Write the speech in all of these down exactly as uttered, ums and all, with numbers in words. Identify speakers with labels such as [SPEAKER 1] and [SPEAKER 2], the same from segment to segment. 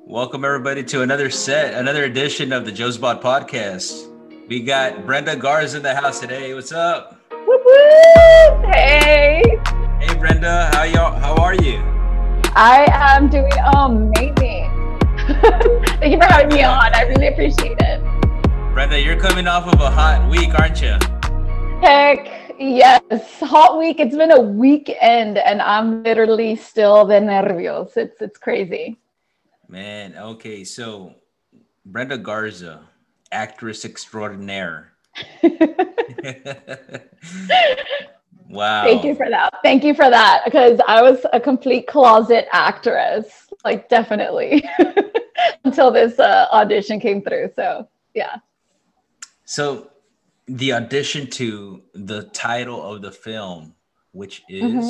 [SPEAKER 1] Welcome everybody to another set, another edition of the Joespot podcast. We got Brenda Garza in the house today. What's up?
[SPEAKER 2] Whoop, whoop. Hey.
[SPEAKER 1] Hey Brenda, how y'all? How are you?
[SPEAKER 2] I am doing amazing. Thank you for having me on. I really appreciate it.
[SPEAKER 1] Brenda, you're coming off of a hot week, aren't you?
[SPEAKER 2] Heck yes, hot week. It's been a weekend, and I'm literally still the nervios. It's it's crazy.
[SPEAKER 1] Man, okay, so Brenda Garza, actress extraordinaire. Wow.
[SPEAKER 2] Thank you for that. Thank you for that, because I was a complete closet actress, like definitely, until this uh, audition came through. So yeah.
[SPEAKER 1] So the audition to the title of the film, which is
[SPEAKER 2] mm-hmm.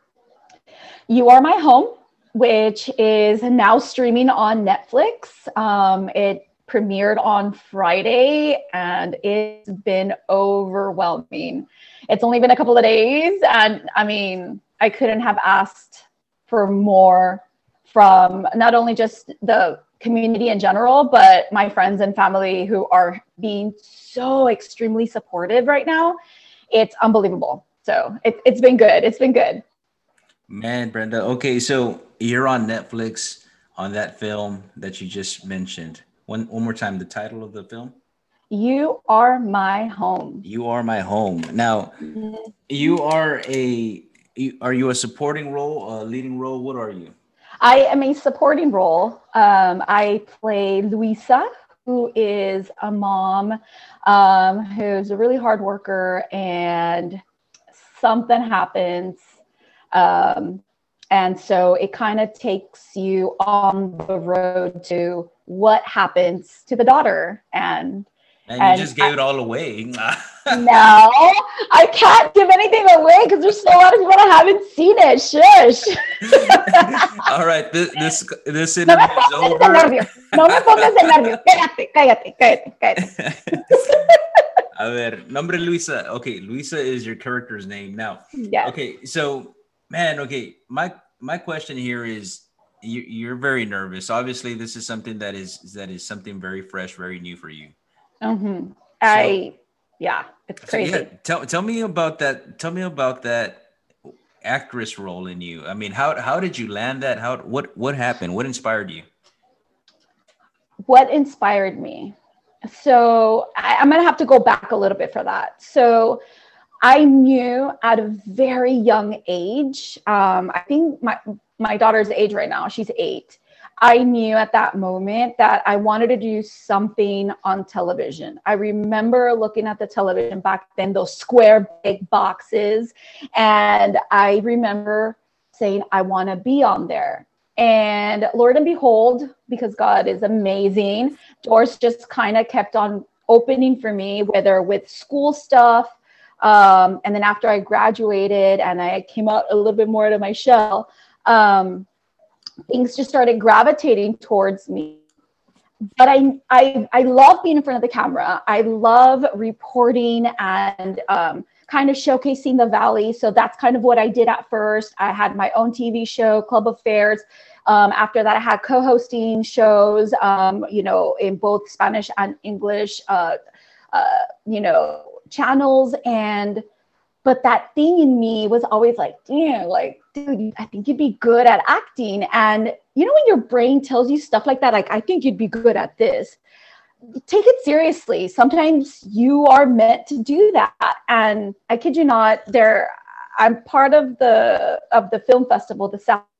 [SPEAKER 2] You Are My Home, which is now streaming on Netflix. Um, it premiered on Friday and it's been overwhelming. It's only been a couple of days, and I mean, I couldn't have asked for more from not only just the community in general, but my friends and family who are being so extremely supportive right now. It's unbelievable. So it, it's been good. It's been good.
[SPEAKER 1] Man, Brenda. Okay, so you're on Netflix on that film that you just mentioned. One one more time, the title of the film?
[SPEAKER 2] You Are My Home.
[SPEAKER 1] You Are My Home. Now, mm-hmm. you are a you, are you a supporting role, a leading role? What are you?
[SPEAKER 2] I am a supporting role. Um, I play Luisa, who is a mom, um, who's a really hard worker, and something happens. Um, and so it kind of takes you on the road to what happens to the daughter. And
[SPEAKER 1] And, and you just gave I, it all away.
[SPEAKER 2] No, I can't give anything away because there's still a lot of people that haven't seen it. Shush.
[SPEAKER 1] All right, this this, this interview no is over.
[SPEAKER 2] No me pongas de nervio. Cállate, cállate, cállate, cállate.
[SPEAKER 1] A ver, nombre Luisa. Okay, Luisa is your character's name now.
[SPEAKER 2] Yeah.
[SPEAKER 1] Okay, so man, okay, my my question here is, you, you're very nervous. Obviously, this is something that is that is something very fresh, very new for you.
[SPEAKER 2] Mm-hmm. I, so, yeah, it's crazy. So yeah,
[SPEAKER 1] tell tell me about that. Tell me about that actress role in you. I mean, how how did you land that? How what what happened? What inspired you?
[SPEAKER 2] What inspired me? So I, I'm gonna have to go back a little bit for that. So I knew at a very young age. Um, I think my my daughter's age right now. She's eight. I knew at that moment that I wanted to do something on television. I remember looking at the television back then, those square big boxes. And I remember saying, I want to be on there. And Lord and behold, because God is amazing, doors just kind of kept on opening for me, whether with school stuff. Um, and then after I graduated and I came out a little bit more out of my shell, um, things just started gravitating towards me. But I, I, I love being in front of the camera. I love reporting and um, kind of showcasing the Valley. So that's kind of what I did at first. I had my own T V show, Club Affairs. Um, after that, I had co-hosting shows, um, you know, in both Spanish and English, uh, uh, you know, channels. And but that thing in me was always like, damn, like, dude, I think you'd be good at acting. And you know, when your brain tells you stuff like that, like, I think you'd be good at this, take it seriously. Sometimes you are meant to do that. And I kid you not, there, I'm part of the, of the film festival, the South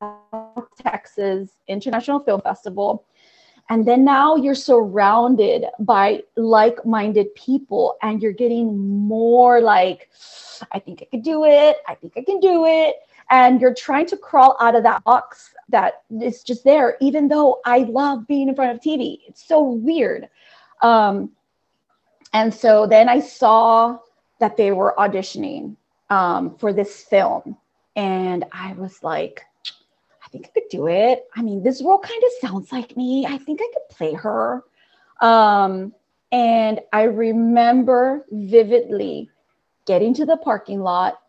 [SPEAKER 2] Texas International Film Festival. And then now you're surrounded by like-minded people and you're getting more like, I think I could do it. I think I can do it. And you're trying to crawl out of that box that is just there, even though I love being in front of T V. It's so weird. Um, and so then I saw that they were auditioning um, for this film. And I was like, I think I could do it. I mean, this role kind of sounds like me. I think I could play her. Um, and I remember vividly getting to the parking lot,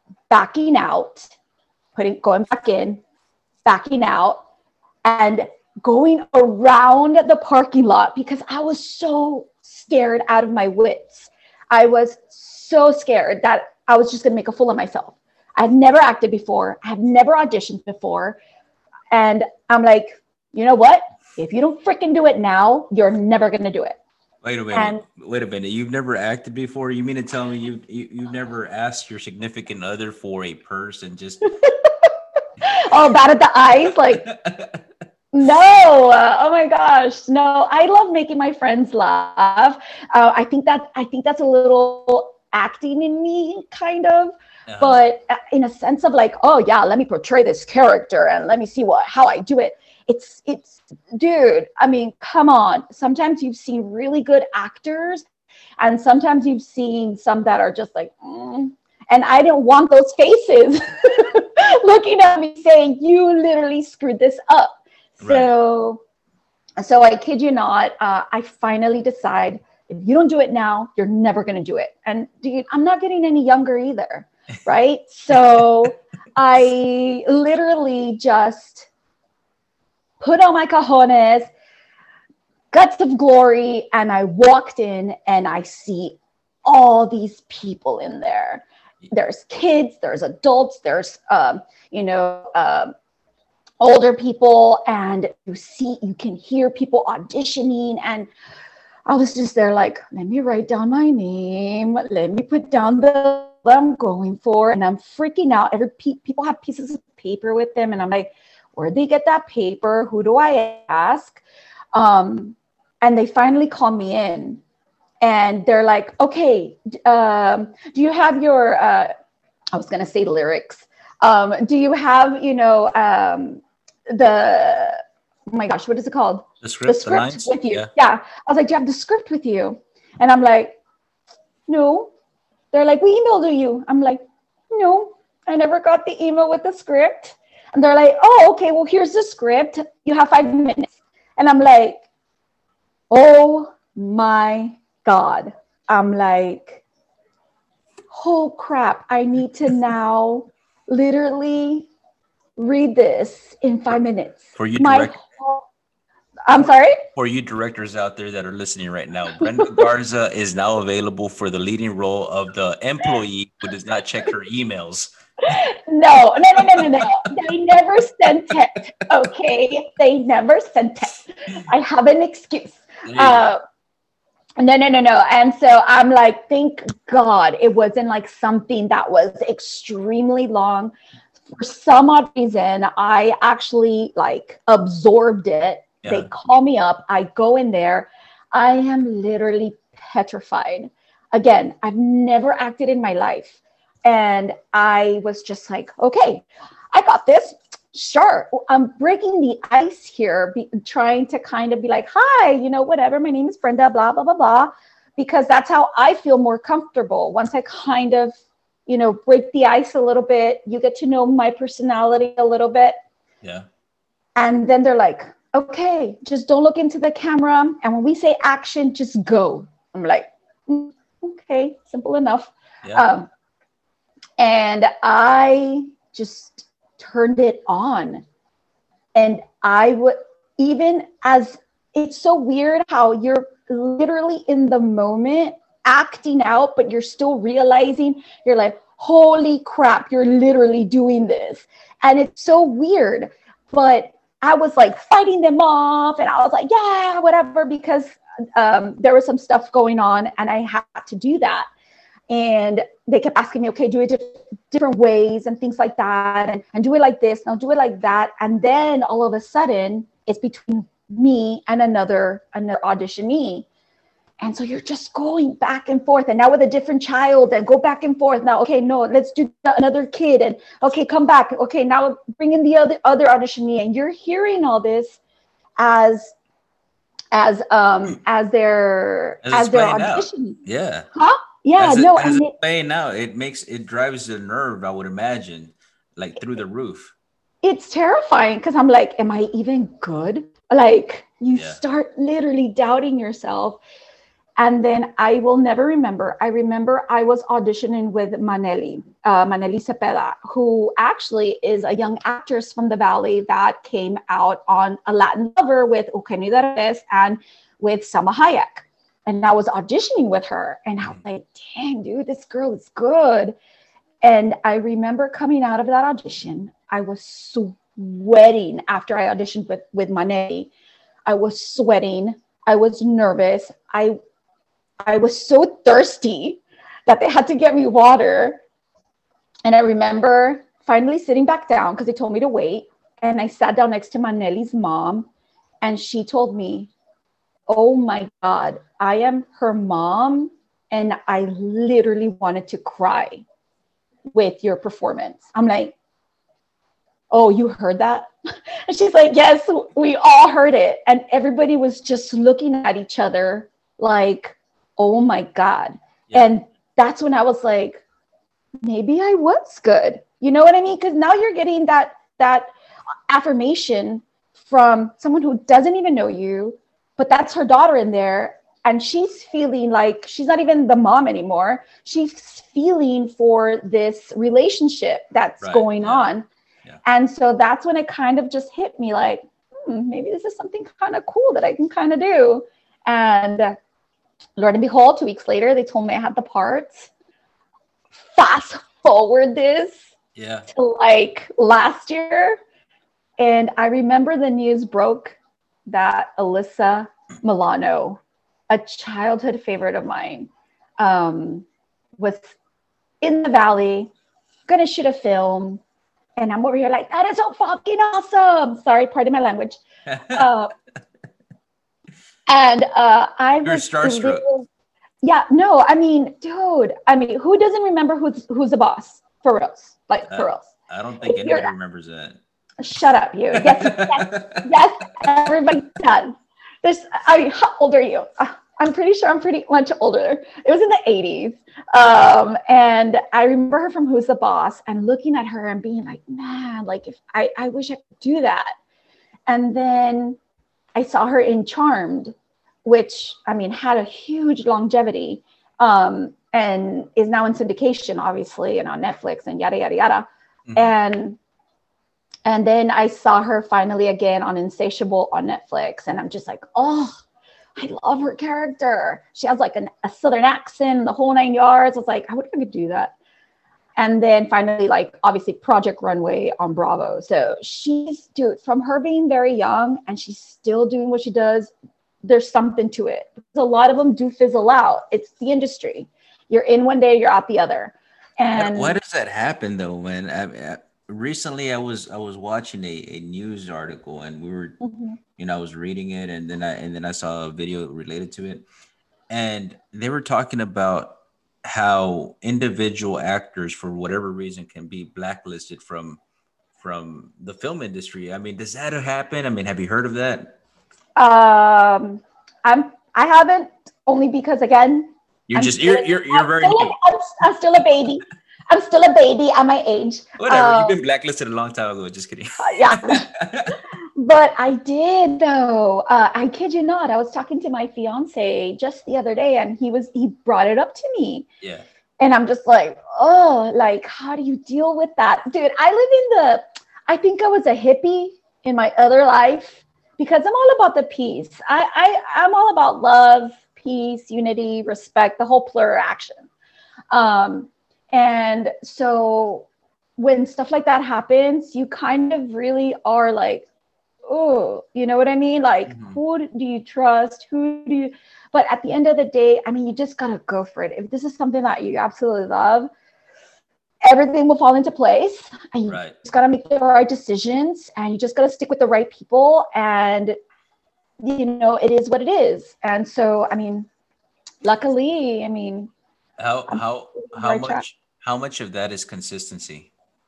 [SPEAKER 2] backing out, putting, going back in, backing out, and going around the parking lot because I was so scared out of my wits. I was so scared that I was just going to make a fool of myself. I've never acted before. I've never auditioned before. And I'm like, you know what? If you don't freaking do it now, you're never going to do it.
[SPEAKER 1] Wait a minute. And, Wait a minute. You've never acted before? You mean to tell me you, you you've never asked your significant other for a purse and just
[SPEAKER 2] oh, bat at the eyes, like no. Uh, oh my gosh, no. I love making my friends laugh. Uh, I think that I think that's a little acting in me, kind of. Uh-huh. But in a sense of like, oh yeah, let me portray this character and let me see what how I do it. It's it's dude, I mean, come on. Sometimes you've seen really good actors and sometimes you've seen some that are just like, mm. And I didn't want those faces looking at me saying, you literally screwed this up. Right. So, so I kid you not, uh, I finally decide if you don't do it now, you're never going to do it. And dude, I'm not getting any younger either. Right. So I literally just put on my cojones, guts of glory, and I walked in and I see all these people in there. There's kids, there's adults, there's, um, you know, um, older people, and you see, you can hear people auditioning. And I was just there like, let me write down my name. Let me put down the what I'm going for. And I'm freaking out. Every pe- people have pieces of paper with them. And I'm like, where'd they get that paper? Who do I ask? Um, and they finally call me in and they're like, okay, um, do you have your, uh, I was going to say lyrics. Um, do you have, you know, um, the, oh my gosh, what is it called?
[SPEAKER 1] The script,
[SPEAKER 2] the script
[SPEAKER 1] the
[SPEAKER 2] with you.
[SPEAKER 1] Yeah.
[SPEAKER 2] yeah. I was like, do you have the script with you? And I'm like, no. They're like, we emailed you. I'm like, no, I never got the email with the script. And they're like, oh, okay, well, here's the script. You have five minutes. And I'm like, oh my God. I'm like, oh crap. I need to now literally read this in five minutes.
[SPEAKER 1] For you,
[SPEAKER 2] my
[SPEAKER 1] direct-
[SPEAKER 2] whole- I'm sorry?
[SPEAKER 1] For you directors out there that are listening right now, Brenda Garza is now available for the leading role of the employee who does not check her emails.
[SPEAKER 2] No, no, no, no, no, no. They never sent it. Okay. They never sent it. I have an excuse. Uh, no, no, no, no. And so I'm like, thank God it wasn't like something that was extremely long. For some odd reason, I actually like absorbed it. Yeah. They call me up. I go in there. I am literally petrified. Again, I've never acted in my life. And I was just like, okay, I got this. Sure. I'm breaking the ice here, be, trying to kind of be like, hi, you know, whatever. My name is Brenda, blah, blah, blah, blah. Because that's how I feel more comfortable. Once I kind of, you know, break the ice a little bit, you get to know my personality a little bit.
[SPEAKER 1] Yeah.
[SPEAKER 2] And then they're like, okay, just don't look into the camera. And when we say action, just go. I'm like, mm, okay, simple enough.
[SPEAKER 1] Yeah.
[SPEAKER 2] Um, and I just turned it on. And I would, even as, it's so weird how you're literally in the moment acting out, but you're still realizing, you're like, holy crap, you're literally doing this. And it's so weird. But I was like fighting them off and I was like, yeah, whatever, because um, there was some stuff going on and I had to do that. And they kept asking me, okay, do it diff- different ways and things like that. And, and do it like this, now do it like that. And then all of a sudden it's between me and another, another auditionee. And so you're just going back and forth. And now with a different child and go back and forth. Now, okay, no, let's do another kid. And okay, come back. Okay, now bring in the other, other auditionee. And you're hearing all this as, as, um, as their, as,
[SPEAKER 1] as
[SPEAKER 2] their audition.
[SPEAKER 1] Out. Yeah.
[SPEAKER 2] Huh? Yeah,
[SPEAKER 1] as
[SPEAKER 2] no.
[SPEAKER 1] It, as
[SPEAKER 2] and
[SPEAKER 1] it's playing out, it makes, it drives the nerve, I would imagine, like through the roof.
[SPEAKER 2] It's terrifying because I'm like, am I even good? Like you
[SPEAKER 1] yeah.
[SPEAKER 2] start literally doubting yourself. And then I will never remember. I remember I was auditioning with Maneli, uh, Maneli Cepeda, who actually is a young actress from the Valley that came out on A Latin Lover with Eugenio Derbez and with Salma Hayek. And I was auditioning with her, and I was like, dang, dude, this girl is good. And I remember coming out of that audition, I was sweating after I auditioned with, with Maneli. I was sweating. I was nervous. I I was so thirsty that they had to get me water. And I remember finally sitting back down because they told me to wait. And I sat down next to Maneli's mom, and she told me, oh my God, I am her mom. And I literally wanted to cry with your performance. I'm like, oh, you heard that? And she's like, yes, we all heard it. And everybody was just looking at each other like, oh my God. Yeah. And that's when I was like, maybe I was good. You know what I mean? Because now you're getting that that affirmation from someone who doesn't even know you, but that's her daughter in there. And she's feeling like she's not even the mom anymore. She's feeling for this relationship that's right. going yeah. on. Yeah. And so that's when it kind of just hit me like, hmm, maybe this is something kind of cool that I can kind of do. And uh, Lord and behold, two weeks later, they told me I had the parts. Fast forward this
[SPEAKER 1] yeah.
[SPEAKER 2] to like last year. And I remember the news broke that Alyssa Milano, a childhood favorite of mine, um, was in the Valley, gonna shoot a film. And I'm over here like, that is so fucking awesome. Sorry, pardon my language. Uh, and uh, I
[SPEAKER 1] You're
[SPEAKER 2] was
[SPEAKER 1] starstruck.
[SPEAKER 2] little, yeah, no, I mean, dude, I mean, who doesn't remember who's who's the boss? For reals, like uh, for reals.
[SPEAKER 1] I don't think if anybody remembers that.
[SPEAKER 2] Shut up, you. Yes, yes, yes, everybody does. There's, I mean, how old are you? Uh, I'm pretty sure I'm pretty much older. It was in the eighties. Um, and I remember her from Who's the Boss and looking at her and being like, man, like if I, I wish I could do that. And then I saw her in Charmed, which I mean, had a huge longevity um, and is now in syndication, obviously, and on Netflix and yada, yada, yada. Mm-hmm. And and then I saw her finally again on Insatiable on Netflix. And I'm just like, oh, I love her character. She has like an, a Southern accent, the whole nine yards. I was like, I would I could do that. And then finally, like, obviously Project Runway on Bravo. So she's, dude, from her being very young and she's still doing what she does, there's something to it. A lot of them do fizzle out. It's the industry. You're in one day, you're out the other. And
[SPEAKER 1] why does that happen though? When I, I, recently I was I was watching a, a news article and we were, mm-hmm. you know, I was reading it and then I and then I saw a video related to it, and they were talking about how individual actors, for whatever reason, can be blacklisted from from the film industry. I mean, does that happen? I mean, have you heard of that?
[SPEAKER 2] Um, I'm I haven't, only because again,
[SPEAKER 1] you're
[SPEAKER 2] I'm
[SPEAKER 1] just
[SPEAKER 2] still,
[SPEAKER 1] you're you're, you're
[SPEAKER 2] I'm
[SPEAKER 1] very
[SPEAKER 2] still a, I'm, I'm still a baby. I'm still a baby at my age.
[SPEAKER 1] Whatever.
[SPEAKER 2] Um,
[SPEAKER 1] You've been blacklisted a long time ago. Just kidding.
[SPEAKER 2] uh, yeah. But I did though. Uh, I kid you not. I was talking to my fiance just the other day, and he was he brought it up to me.
[SPEAKER 1] Yeah.
[SPEAKER 2] And I'm just like, oh, like how do you deal with that, dude? I live in the. I think I was a hippie in my other life because I'm all about the peace. I I I'm all about love, peace, unity, respect, the whole plural action. Um, and so when stuff like that happens, you kind of really are like, oh, you know what I mean? Like, mm-hmm. who do you trust? Who do you, but at the end of the day, I mean, you just got to go for it. If this is something that you absolutely love, everything will fall into place. And you right. just got to make the right decisions, and you just got to stick with the right people. And, you know, it is what it is. And so, I mean, luckily, I mean,
[SPEAKER 1] how, how, how much, track. how much of that is consistency?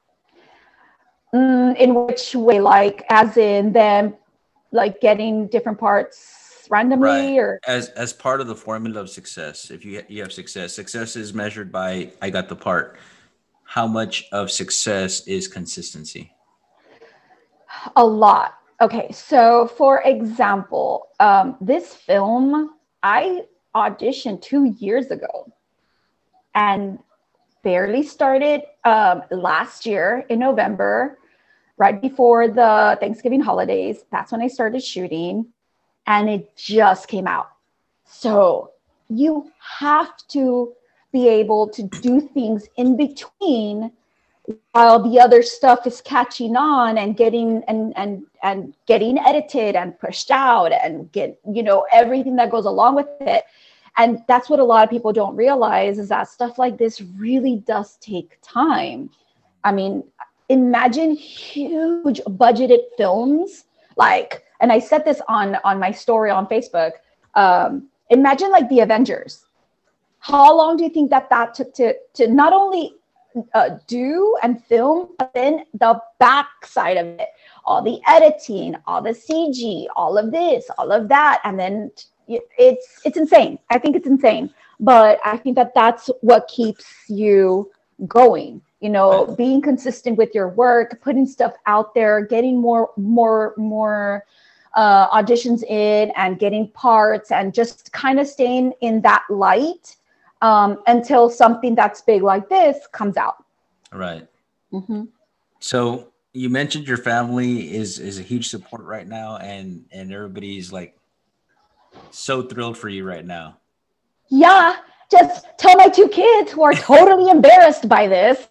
[SPEAKER 2] Mm, in which way? Like, as in them, like getting different parts randomly,
[SPEAKER 1] right.
[SPEAKER 2] or
[SPEAKER 1] as as part of the formula of success. If you you have success, success is measured by I got the part. How much of success is consistency?
[SPEAKER 2] A lot. Okay, so for example, um, this film, I audition two years ago and barely started um, last year in November, right before the Thanksgiving holidays. That's when I started shooting, and it just came out. So you have to be able to do things in between while the other stuff is catching on and getting and and and getting edited and pushed out and get, you know, everything that goes along with it. And that's what a lot of people don't realize, is that stuff like this really does take time. I mean, imagine huge budgeted films, like, and I said this on on my story on Facebook. Um, imagine like the Avengers. How long do you think that that took to to not only uh, do and film, but then the backside of it, all the editing, all the C G, all of this, all of that, and then it's it's insane. I think it's insane, but I think that that's what keeps you going. You know, being consistent with your work, putting stuff out there, getting more more more uh, auditions in, and getting parts, and just kind of staying in that light um, until something that's big like this comes out.
[SPEAKER 1] Right.
[SPEAKER 2] Mm-hmm.
[SPEAKER 1] So you mentioned your family is is a huge support right now, and and everybody's like so thrilled for you right now.
[SPEAKER 2] Yeah, just tell my two kids, who are totally embarrassed by this.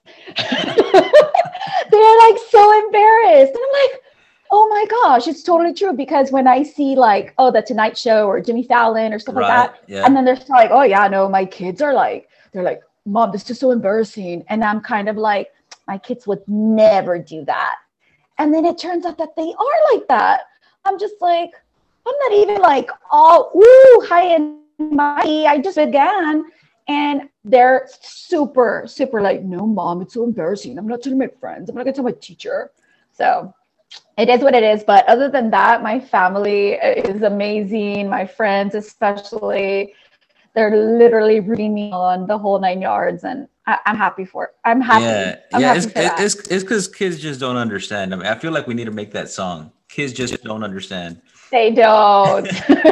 [SPEAKER 2] They're like so embarrassed, and I'm like, oh my gosh, it's totally true. Because when I see like, oh, the Tonight Show or Jimmy Fallon or stuff
[SPEAKER 1] Right,
[SPEAKER 2] like that,
[SPEAKER 1] yeah.
[SPEAKER 2] and then they're like, oh yeah, no, my kids are like, they're like, Mom, this is so embarrassing. And I'm kind of like, my kids would never do that. And then it turns out that they are like that. I'm just like, I'm not even like, oh, woo, hi and mighty. I just began. And they're super, super like, no, Mom, it's so embarrassing. I'm not telling my friends. I'm not going to tell my teacher. So it is what it is. But other than that, my family is amazing. My friends, especially, they're literally rooting me on, the whole nine yards. And I, I'm happy for it. I'm happy.
[SPEAKER 1] Yeah,
[SPEAKER 2] I'm
[SPEAKER 1] yeah.
[SPEAKER 2] happy
[SPEAKER 1] It's
[SPEAKER 2] for that.
[SPEAKER 1] it's it's because kids just don't understand. I mean, I feel like we need to make that song. Kids just don't understand.
[SPEAKER 2] They don't.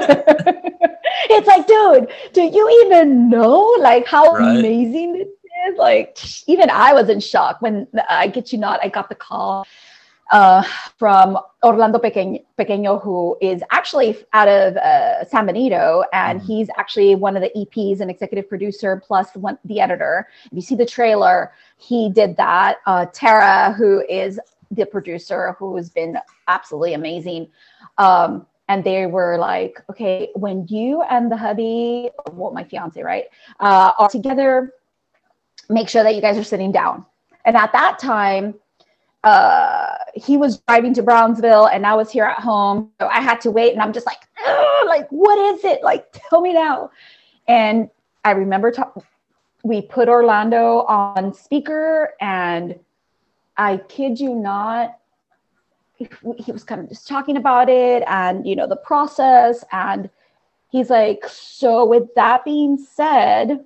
[SPEAKER 2] It's like, dude, do you even know like how
[SPEAKER 1] Right.
[SPEAKER 2] amazing this is? Like, even I was in shock when I get you not, I got the call uh, from Orlando Pequeño, Pequeño, who is actually out of uh, San Benito, and mm-hmm. he's actually one of the E Ps and executive producer, plus one, the editor. If you see the trailer, he did that. Uh, Tara, who is the producer, who has been absolutely amazing. Um, and they were like, okay, when you and the hubby, well, my fiance, right, uh, are together, make sure that you guys are sitting down. And at that time, uh, he was driving to Brownsville and I was here at home. So I had to wait, and I'm just like, like, what is it? Like, tell me now. And I remember ta- we put Orlando on speaker, and I kid you not, he was kind of just talking about it and, you know, the process. And he's like, so with that being said,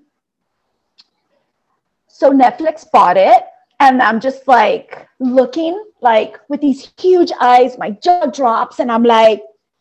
[SPEAKER 2] so Netflix bought it. And I'm just like looking like with these huge eyes, my jaw drops, and I'm like,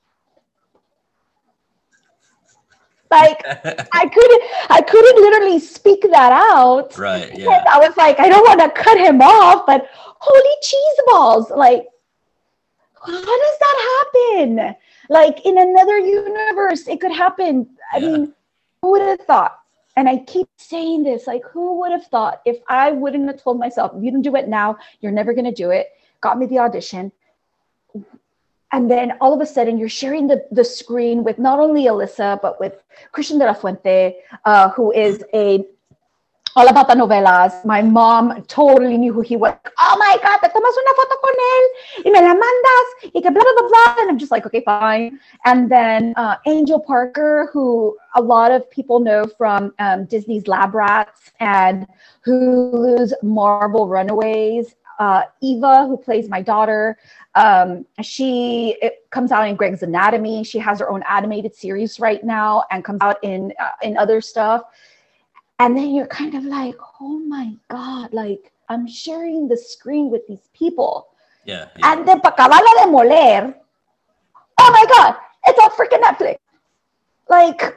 [SPEAKER 2] like I couldn't, I couldn't literally speak that out.
[SPEAKER 1] Right. Yeah.
[SPEAKER 2] I was like, I don't want to cut him off, but holy cheese balls. Like, how does that happen? Like in another universe, it could happen. I yeah. mean, who would have thought? And I keep saying this, like, who would have thought, if I wouldn't have told myself, if you don't do it now, you're never going to do it, got me the audition. And then all of a sudden you're sharing the, the screen with not only Alyssa, but with Christian de la Fuente, uh, who is a all about the novelas. My mom totally knew who he was. Oh my God, te tomas una foto con él y me la mandas y que blah, blah, blah, blah. And I'm just like, okay, fine. And then uh, Angel Parker, who a lot of people know from um, Disney's Lab Rats and Hulu's Marvel Runaways. Uh, Eva, who plays my daughter, um, she it comes out in Greg's Anatomy. She has her own animated series right now and comes out in uh, in other stuff. And then you're kind of like, oh my God, like I'm sharing the screen with these people.
[SPEAKER 1] Yeah. yeah.
[SPEAKER 2] And then para acabarla de moler, oh my God, it's on freaking Netflix. Like,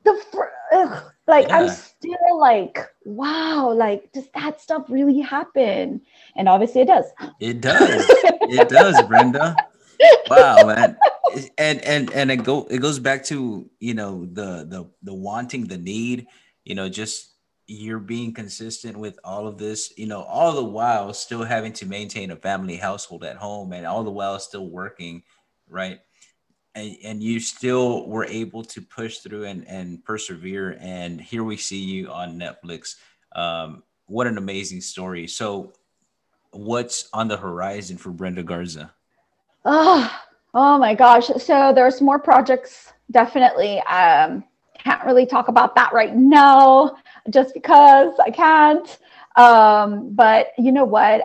[SPEAKER 2] the fr- ugh, like I'm
[SPEAKER 1] Yeah,
[SPEAKER 2] still like, wow, like does that stuff really happen? And obviously it does.
[SPEAKER 1] it does. It does, Brenda. Wow, man. And and and it go it goes back to, you know, the the the wanting, the need, you know, just you're being consistent with all of this, you know, all the while still having to maintain a family household at home, and all the while still working, right? And, and you still were able to push through and, and persevere. And here we see you on Netflix. Um, what an amazing story. So, what's on the horizon for Brenda Garza?
[SPEAKER 2] Oh, oh my gosh. So there's more projects, definitely. Um, can't really talk about that right now just because I can't. Um, but you know what?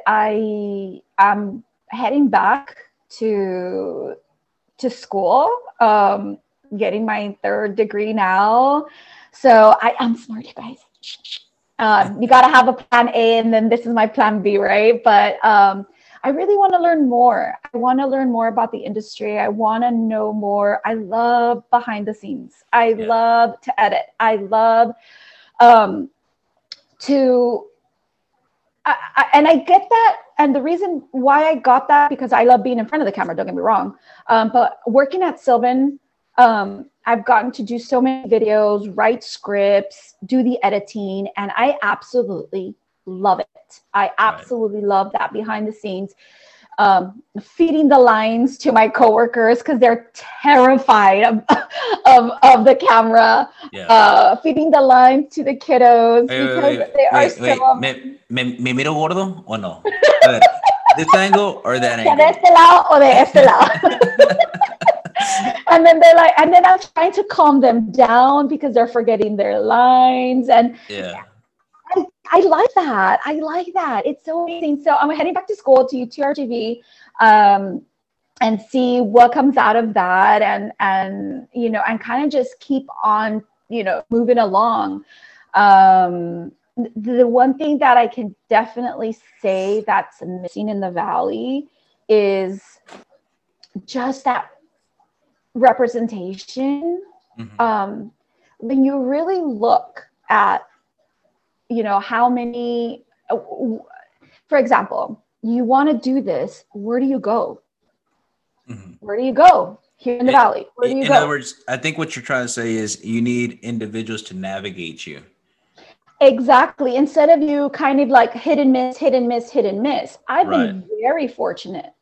[SPEAKER 2] I am heading back to to school, um, getting my third degree now. So I am smart, you guys. Um, you got to have a plan A, and then this is my plan B, right? But um, I really want to learn more. I want to learn more about the industry. I want to know more. I love behind the scenes. I
[SPEAKER 1] Yeah.
[SPEAKER 2] love to edit. I love um, to, I, I, and I get that. And the reason why I got that, because I love being in front of the camera, don't get me wrong. Um, but working at Sylvan, um, I've gotten to do so many videos, write scripts, do the editing, and I absolutely love it. I absolutely right. love that behind the scenes, um, feeding the lines to my coworkers because they're terrified of, of, of the camera, yeah. uh, feeding the lines to the kiddos
[SPEAKER 1] wait,
[SPEAKER 2] because
[SPEAKER 1] wait, wait,
[SPEAKER 2] they are
[SPEAKER 1] wait,
[SPEAKER 2] so...
[SPEAKER 1] Wait. Me, me, me miro gordo o no? A ver, this angle or that angle?
[SPEAKER 2] De este lado o de este lado. And then they're like, and then I'm trying to calm them down because they're forgetting their lines. And yeah, I, I like that. I like that. It's so amazing. So I'm heading back to school to U T R G V um, and see what comes out of that, and and you know, and kind of just keep on, you know, moving along. Um, the one thing that I can definitely say that's missing in the Valley is just that representation. Mm-hmm. Um, when you really look at, you know, how many, uh, for example, you want to do this, where do you go? Mm-hmm. Where do you go here in the it, Valley? Where do you
[SPEAKER 1] in
[SPEAKER 2] go?
[SPEAKER 1] In other words, I think what you're trying to say is you need individuals to navigate you.
[SPEAKER 2] Exactly. Instead of you kind of like hit and miss, hit and miss, hit and miss. I've right. been very fortunate.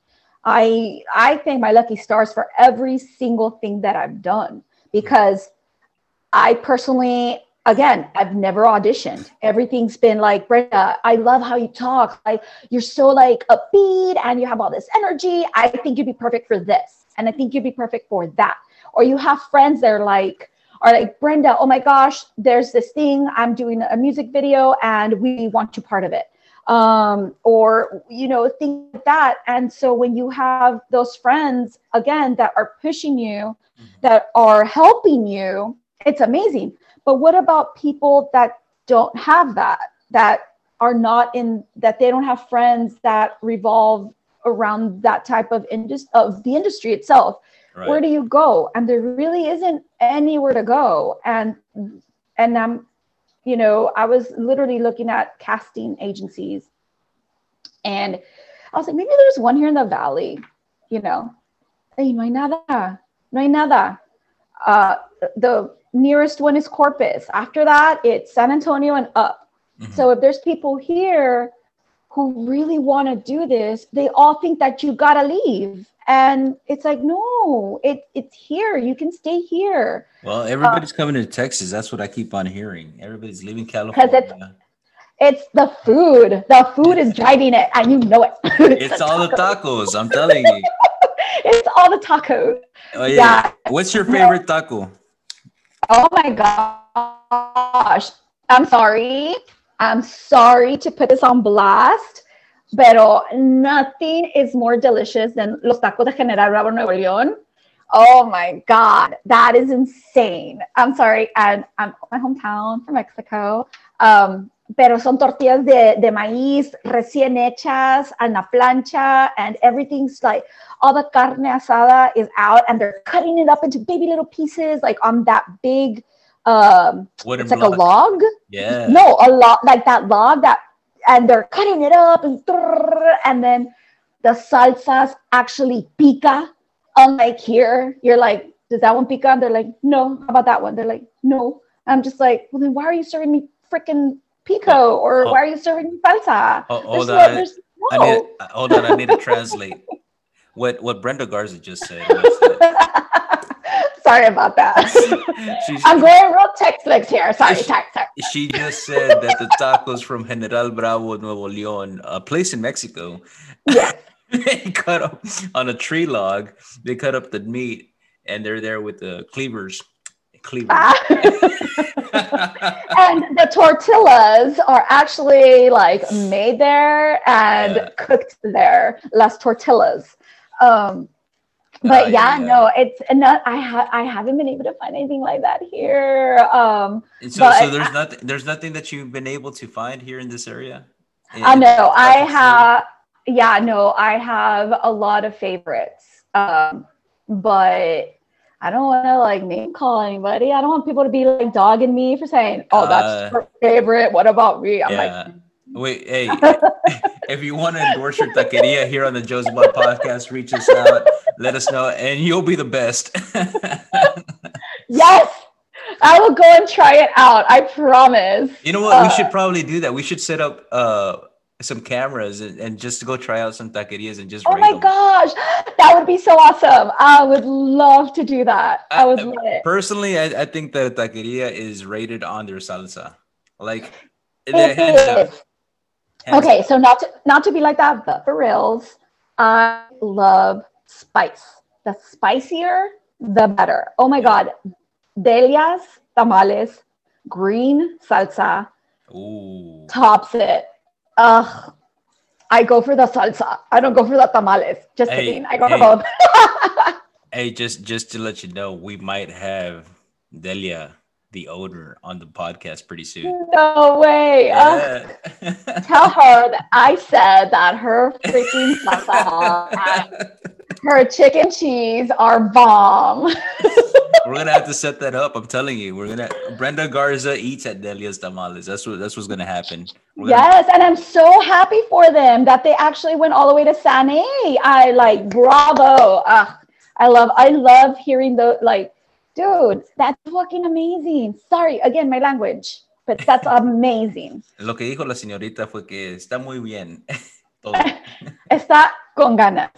[SPEAKER 2] I I thank my lucky stars for every single thing that I've done, because I personally, again, I've never auditioned. Everything's been like, Brenda, I love how you talk. Like, you're so like upbeat and you have all this energy. I think you'd be perfect for this. And I think you'd be perfect for that. Or you have friends that are like, are like, Brenda, oh my gosh, there's this thing. I'm doing a music video and we want you part of it. Um, or, you know, things like that. And so when you have those friends, again, that are pushing you, mm-hmm. that are helping you, it's amazing. But what about people that don't have that, that are not in, that they don't have friends that revolve around that type of industry, of the industry itself? Right. Where do you go? And there really isn't anywhere to go. And, and I'm, you know, I was literally looking at casting agencies, and I was like, maybe there's one here in the Valley, you know. Hey, no hay nada, no hay nada. Uh, the nearest one is Corpus. After that, it's San Antonio and up. Mm-hmm. So if there's people here who really want to do this, they all think that you gotta leave. And it's like, no, it, it's here. You can stay here.
[SPEAKER 1] Well, everybody's uh, coming to Texas. That's what I keep on hearing. Everybody's leaving California.
[SPEAKER 2] Because it's, it's the food. The food is driving it, and you know it.
[SPEAKER 1] It's, it's all tacos. the tacos, I'm telling you.
[SPEAKER 2] It's all the tacos.
[SPEAKER 1] Oh, yeah. yeah. What's your favorite taco?
[SPEAKER 2] Oh, my gosh. I'm sorry. I'm sorry to put this on blast. Pero nothing is more delicious than los tacos de General Bravo, Nuevo León. Oh my God, that is insane. I'm sorry, and I'm my hometown from Mexico. Um, pero son tortillas de, de maíz recién hechas en la plancha, and everything's like, all the carne asada is out, and they're cutting it up into baby little pieces, like on that big um,
[SPEAKER 1] Wooden
[SPEAKER 2] it's like
[SPEAKER 1] block.
[SPEAKER 2] a log.
[SPEAKER 1] Yeah.
[SPEAKER 2] No, a log, like that log that, and they're cutting it up and and then the salsas actually pica. Unlike here, you're like, does that one pica? And they're like, no. How about that one? They're like, no. I'm just like, well, then why are you serving me freaking pico,
[SPEAKER 1] Oh,
[SPEAKER 2] or
[SPEAKER 1] oh,
[SPEAKER 2] why are you serving me salsa?
[SPEAKER 1] oh,
[SPEAKER 2] There's
[SPEAKER 1] hold
[SPEAKER 2] no,
[SPEAKER 1] on. I,
[SPEAKER 2] there's
[SPEAKER 1] I need
[SPEAKER 2] no.
[SPEAKER 1] hold on. I need to translate what what Brenda Garza just said was that
[SPEAKER 2] Sorry about that.
[SPEAKER 1] she's
[SPEAKER 2] I'm going real Tex-Mex here. Sorry,
[SPEAKER 1] she,
[SPEAKER 2] sorry, sorry.
[SPEAKER 1] she just said that the tacos from General Bravo, Nuevo León, a place in Mexico,
[SPEAKER 2] Yes.
[SPEAKER 1] they cut up on a tree log. They cut up the meat, and they're there with the cleavers. Cleavers.
[SPEAKER 2] Ah. And the tortillas are actually like made there and
[SPEAKER 1] Yeah.
[SPEAKER 2] cooked there. Las tortillas. Um, but
[SPEAKER 1] Uh,
[SPEAKER 2] yeah,
[SPEAKER 1] yeah.
[SPEAKER 2] no, it's not. I ha- I haven't been able to find anything like that here. Um,
[SPEAKER 1] And so,
[SPEAKER 2] but
[SPEAKER 1] so there's nothing. There's nothing that you've been able to find here in this area. In,
[SPEAKER 2] I
[SPEAKER 1] in
[SPEAKER 2] know I
[SPEAKER 1] Southeast Florida?
[SPEAKER 2] have. Yeah, no, I have a lot of favorites. Um, but I don't want to like name call anybody. I don't want people to be like dogging me for saying, "Oh, that's
[SPEAKER 1] Uh,
[SPEAKER 2] her favorite. What about me?" I'm
[SPEAKER 1] yeah.
[SPEAKER 2] like,
[SPEAKER 1] Wait, hey, if you want to endorse your taqueria here on the Joe's Blood podcast, reach us out, let us know, and you'll be the best.
[SPEAKER 2] yes, I will go and try it out. I promise.
[SPEAKER 1] You know what?
[SPEAKER 2] Uh,
[SPEAKER 1] We should probably do that. We should set up uh some cameras and, and just go try out some taquerias and just
[SPEAKER 2] oh
[SPEAKER 1] rate
[SPEAKER 2] my
[SPEAKER 1] them.
[SPEAKER 2] gosh, that would be so awesome. I would love to do that. I,
[SPEAKER 1] I,
[SPEAKER 2] would love it.
[SPEAKER 1] personally, I, I think that taqueria is rated on their salsa. Like,
[SPEAKER 2] It
[SPEAKER 1] they're hands down.
[SPEAKER 2] is.
[SPEAKER 1] Hands
[SPEAKER 2] Okay, so not to not to be like that, but for reals, I love spice. The spicier, the better. Oh my
[SPEAKER 1] Yeah.
[SPEAKER 2] God. Delia's tamales, green salsa,
[SPEAKER 1] Ooh.
[SPEAKER 2] tops it. Ugh. I go for the salsa. I don't go for the tamales. Just
[SPEAKER 1] Hey,
[SPEAKER 2] kidding. I go
[SPEAKER 1] hey.
[SPEAKER 2] for both.
[SPEAKER 1] Hey, just just to let you know, we might have Delia, the owner, on the podcast pretty soon.
[SPEAKER 2] No way. Ugh.
[SPEAKER 1] Yeah.
[SPEAKER 2] Tell her that I said that her freaking salsa and her chicken cheese are bomb.
[SPEAKER 1] We're gonna have to set that up. I'm telling you, we're gonna. Brenda Garza eats at Delia's Tamales. That's what that's what's gonna happen. We're gonna,
[SPEAKER 2] Yes, and I'm so happy for them that they actually went all the way to San A. I like bravo. Uh, I love I love hearing the like, dude, that's fucking amazing. Sorry, again, my language, but that's amazing.
[SPEAKER 1] Lo que dijo la señorita fue que está muy bien. Todo.
[SPEAKER 2] Está con ganas.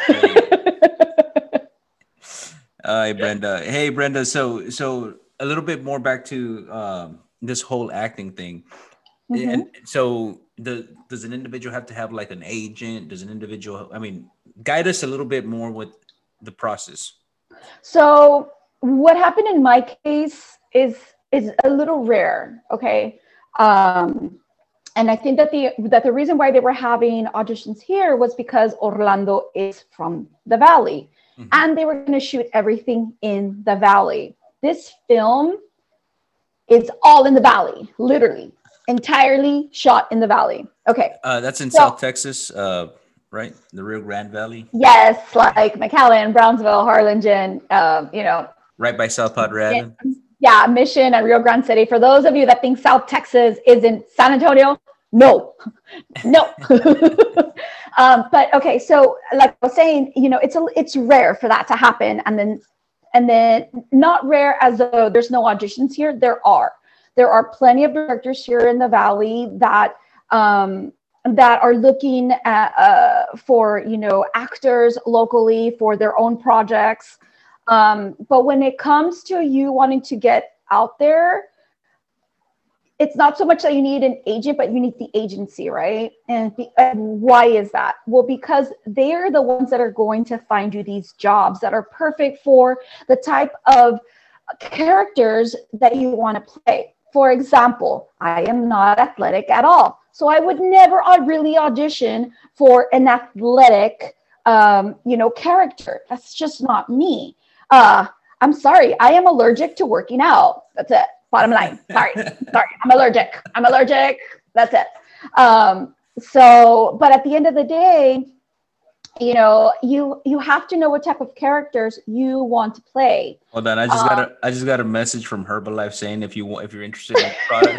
[SPEAKER 1] Hi, Brenda. Hey, Brenda. So, so a little bit more back to um, this whole acting thing.
[SPEAKER 2] Mhm.
[SPEAKER 1] And so, the, does an individual have to have like an agent? Does an individual, I mean, guide us a little bit more with the process.
[SPEAKER 2] So what happened in my case is is a little rare, okay? Um, and I think that the that the reason why they were having auditions here was because Orlando is from the Valley, mm-hmm. and they were going to shoot everything in the Valley. This film is all in the Valley, literally, entirely shot in the Valley. Okay,
[SPEAKER 1] uh, that's in so, South Texas. Uh, right? The Rio Grande Valley?
[SPEAKER 2] Yes, like McAllen, Brownsville, Harlingen, um, you know.
[SPEAKER 1] Right by South Padre Island?
[SPEAKER 2] Yeah, Mission and Rio Grande City. For those of you that think South Texas is in San Antonio, no, no. um, but okay, so like I was saying, you know, it's a, it's rare for that to happen. And then, and then not rare as though there's no auditions here. There are. There are plenty of directors here in the Valley that, um, that are looking at, uh, for, you know, actors locally for their own projects. Um, but when it comes to you wanting to get out there, it's not so much that you need an agent, but you need the agency, right? And, be, and why is that? Well, because they're the ones that are going to find you these jobs that are perfect for the type of characters that you want to play. For example, I am not athletic at all. So I would never really audition for an athletic, um, you know, character. That's just not me. Uh, I'm sorry. I am allergic to working out. That's it. Bottom line. Sorry. Sorry. I'm allergic. I'm allergic. That's it. Um, so, but at the end of the day, you know, you you have to know what type of characters you want to play.
[SPEAKER 1] Hold on, I just um, got a I just got a message from Herbalife saying if you want if you're interested in the product.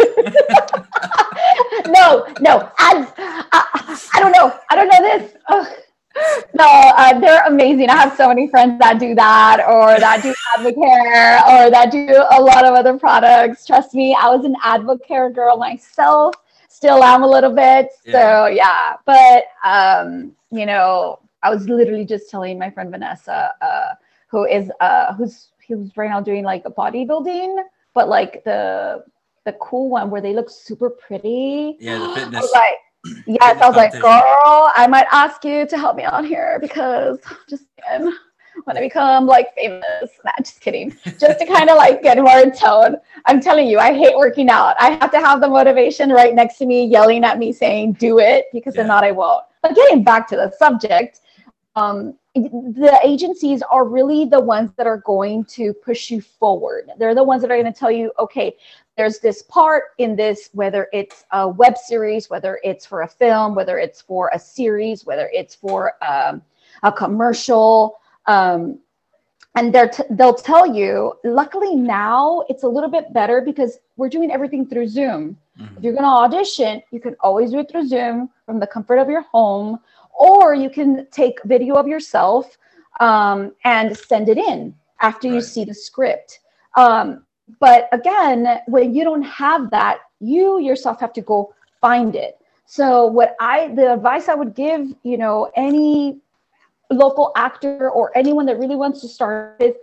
[SPEAKER 2] no, no, ads. I, I don't know. I don't know this. Ugh. No, uh, they're amazing. I have so many friends that do that, or that do Advocare, or that do a lot of other products. Trust me, I was an Advocare girl myself. Still am a little bit. Yeah. So yeah, but um, you know, I was literally just telling my friend Vanessa, uh, who is uh, who's who's right now doing like a bodybuilding, but like the the cool one where they look super pretty.
[SPEAKER 1] Yeah, the fitness.
[SPEAKER 2] I was like, yes, I was like, girl, I might ask you to help me out here because just kidding. When I become like famous, nah, just kidding. Just to kind of like get more in tone. I'm telling you, I hate working out. I have to have the motivation right next to me, yelling at me, saying, do it, because yeah. if not, I won't. But getting back to the subject, um, the agencies are really the ones that are going to push you forward. They're the ones that are going to tell you, okay, there's this part in this, whether it's a web series, whether it's for a film, whether it's for a series, whether it's for um, a commercial, um, and they're t- they'll tell you, luckily now it's a little bit better because we're doing everything through Zoom. Mm-hmm. If you're going to audition, you can always do it through Zoom from the comfort of your home, or you can take video of yourself um, and send it in after right. you see the script. Um, But again, when you don't have that, you yourself have to go find it. So what I, the advice I would give, you know, any local actor or anyone that really wants to start is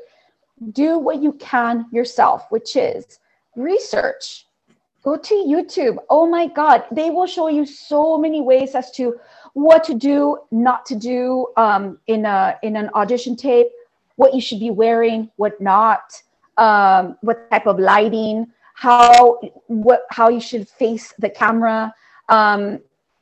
[SPEAKER 2] do what you can yourself, which is research. Go to YouTube. Oh my God, they will show you so many ways as to what to do, not to do um, in a in an audition tape, what you should be wearing, what not. Um, what type of lighting, how what how you should face the camera, um,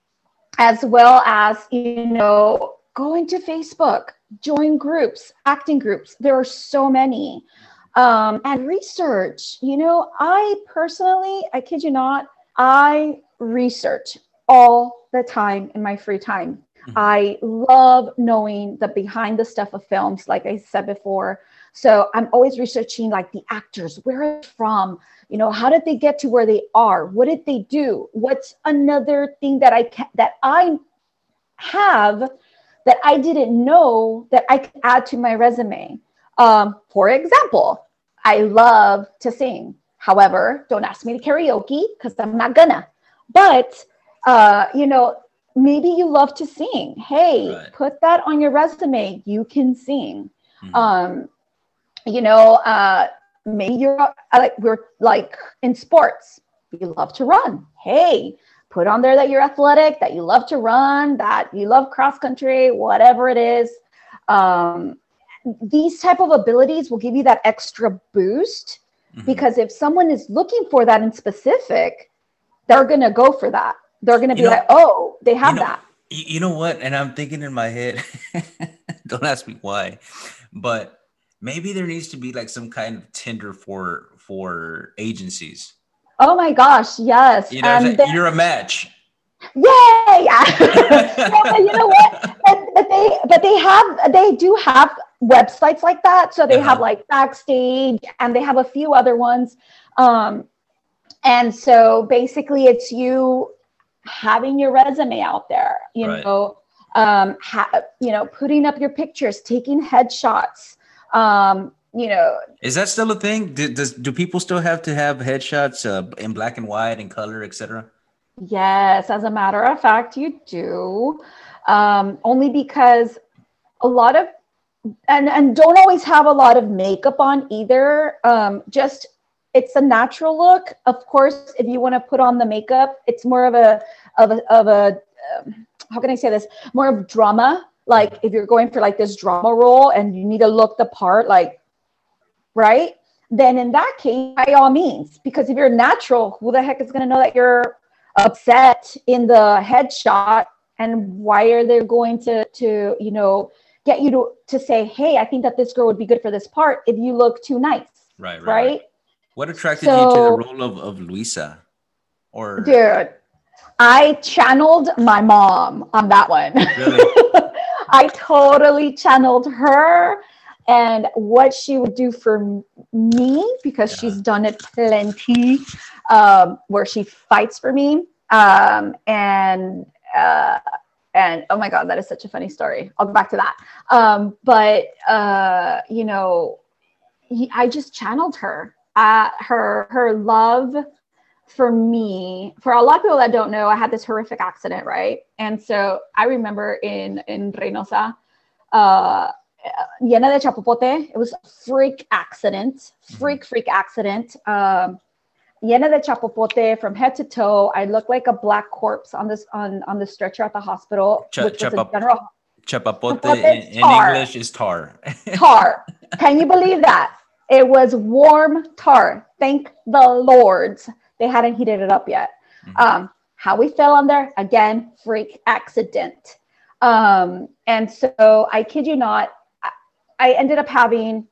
[SPEAKER 2] as well as, you know, go into Facebook, join groups, acting groups. There are so many, um, and research. You know, I personally, I kid you not, I research all the time in my free time. Mm-hmm. I love knowing the behind the stuff of films, like I said before. So I'm always researching like the actors, where are they from? You know, how did they get to where they are? What did they do? What's another thing that I can, that I have that I didn't know that I could add to my resume? Um, for example, I love to sing. However, don't ask me to karaoke because I'm not gonna. But, uh, you know, maybe you love to sing. Hey, right. put that on your resume. You can sing. Mm-hmm. Um, you know, uh, maybe you're like, we're like in sports, you love to run. Hey, put on there that you're athletic, that you love to run, that you love cross country, whatever it is. Um, these type of abilities will give you that extra boost mm-hmm. because if someone is looking for that in specific, they're going to go for that. They're going to be you know, like, oh, they have
[SPEAKER 1] you know,
[SPEAKER 2] that.
[SPEAKER 1] You know what? And I'm thinking in my head, don't ask me why, but maybe there needs to be like some kind of Tinder for for agencies.
[SPEAKER 2] Oh my gosh, yes.
[SPEAKER 1] You know, um, like, you're a match.
[SPEAKER 2] Yay! Yeah, you know what? But, but they but they have they do have websites like that. So they uh-huh. have like Backstage, and they have a few other ones. Um, and so basically, it's you having your resume out there. You right. know, um, ha- you know, putting up your pictures, taking headshots. Um, you know,
[SPEAKER 1] is that still a thing? Do, does do people still have to have headshots uh, in black and white and color, et cetera?
[SPEAKER 2] Yes, as a matter of fact, you do. Um, only because a lot of and and don't always have a lot of makeup on either. Um, just it's a natural look. Of course, if you want to put on the makeup, it's more of a of a of a um, how can I say this? More of drama. Like if you're going for like this drama role and you need to look the part, like, right? Then in that case, by all means, because if you're natural, who the heck is going to know that you're upset in the headshot? And why are they going to, to, you know, get you to, to say, hey, I think that this girl would be good for this part if you look too nice.
[SPEAKER 1] Right, right.
[SPEAKER 2] Right.
[SPEAKER 1] right. What attracted so, you to the role of, of Luisa? Or
[SPEAKER 2] dude, I channeled my mom on that one.
[SPEAKER 1] Really?
[SPEAKER 2] I totally channeled her and what she would do for me, because
[SPEAKER 1] Yeah.
[SPEAKER 2] she's done it plenty, um, where she fights for me. Um, and uh, and oh my God, that is such a funny story. I'll go back to that. Um, but uh, you know, he, I just channeled her. Uh, her her love for me. For a lot of people that don't know, I had this horrific accident, right? And so I remember in in Reynosa, uh, llena de chapopote. It was a freak accident, freak freak accident. Um, llena de chapopote from head to toe. I looked like a black corpse on this on on the stretcher at the hospital,
[SPEAKER 1] Ch-
[SPEAKER 2] which was a
[SPEAKER 1] chapap-
[SPEAKER 2] general
[SPEAKER 1] chapapote
[SPEAKER 2] chapopote
[SPEAKER 1] in, in
[SPEAKER 2] tar.
[SPEAKER 1] English is tar.
[SPEAKER 2] Tar. Can you believe that? It was warm tar. Thank the Lords. They hadn't heated it up yet.
[SPEAKER 1] Mhm.
[SPEAKER 2] Um, how we fell on there, again, freak accident. Um, and so I kid you not, I, I ended up having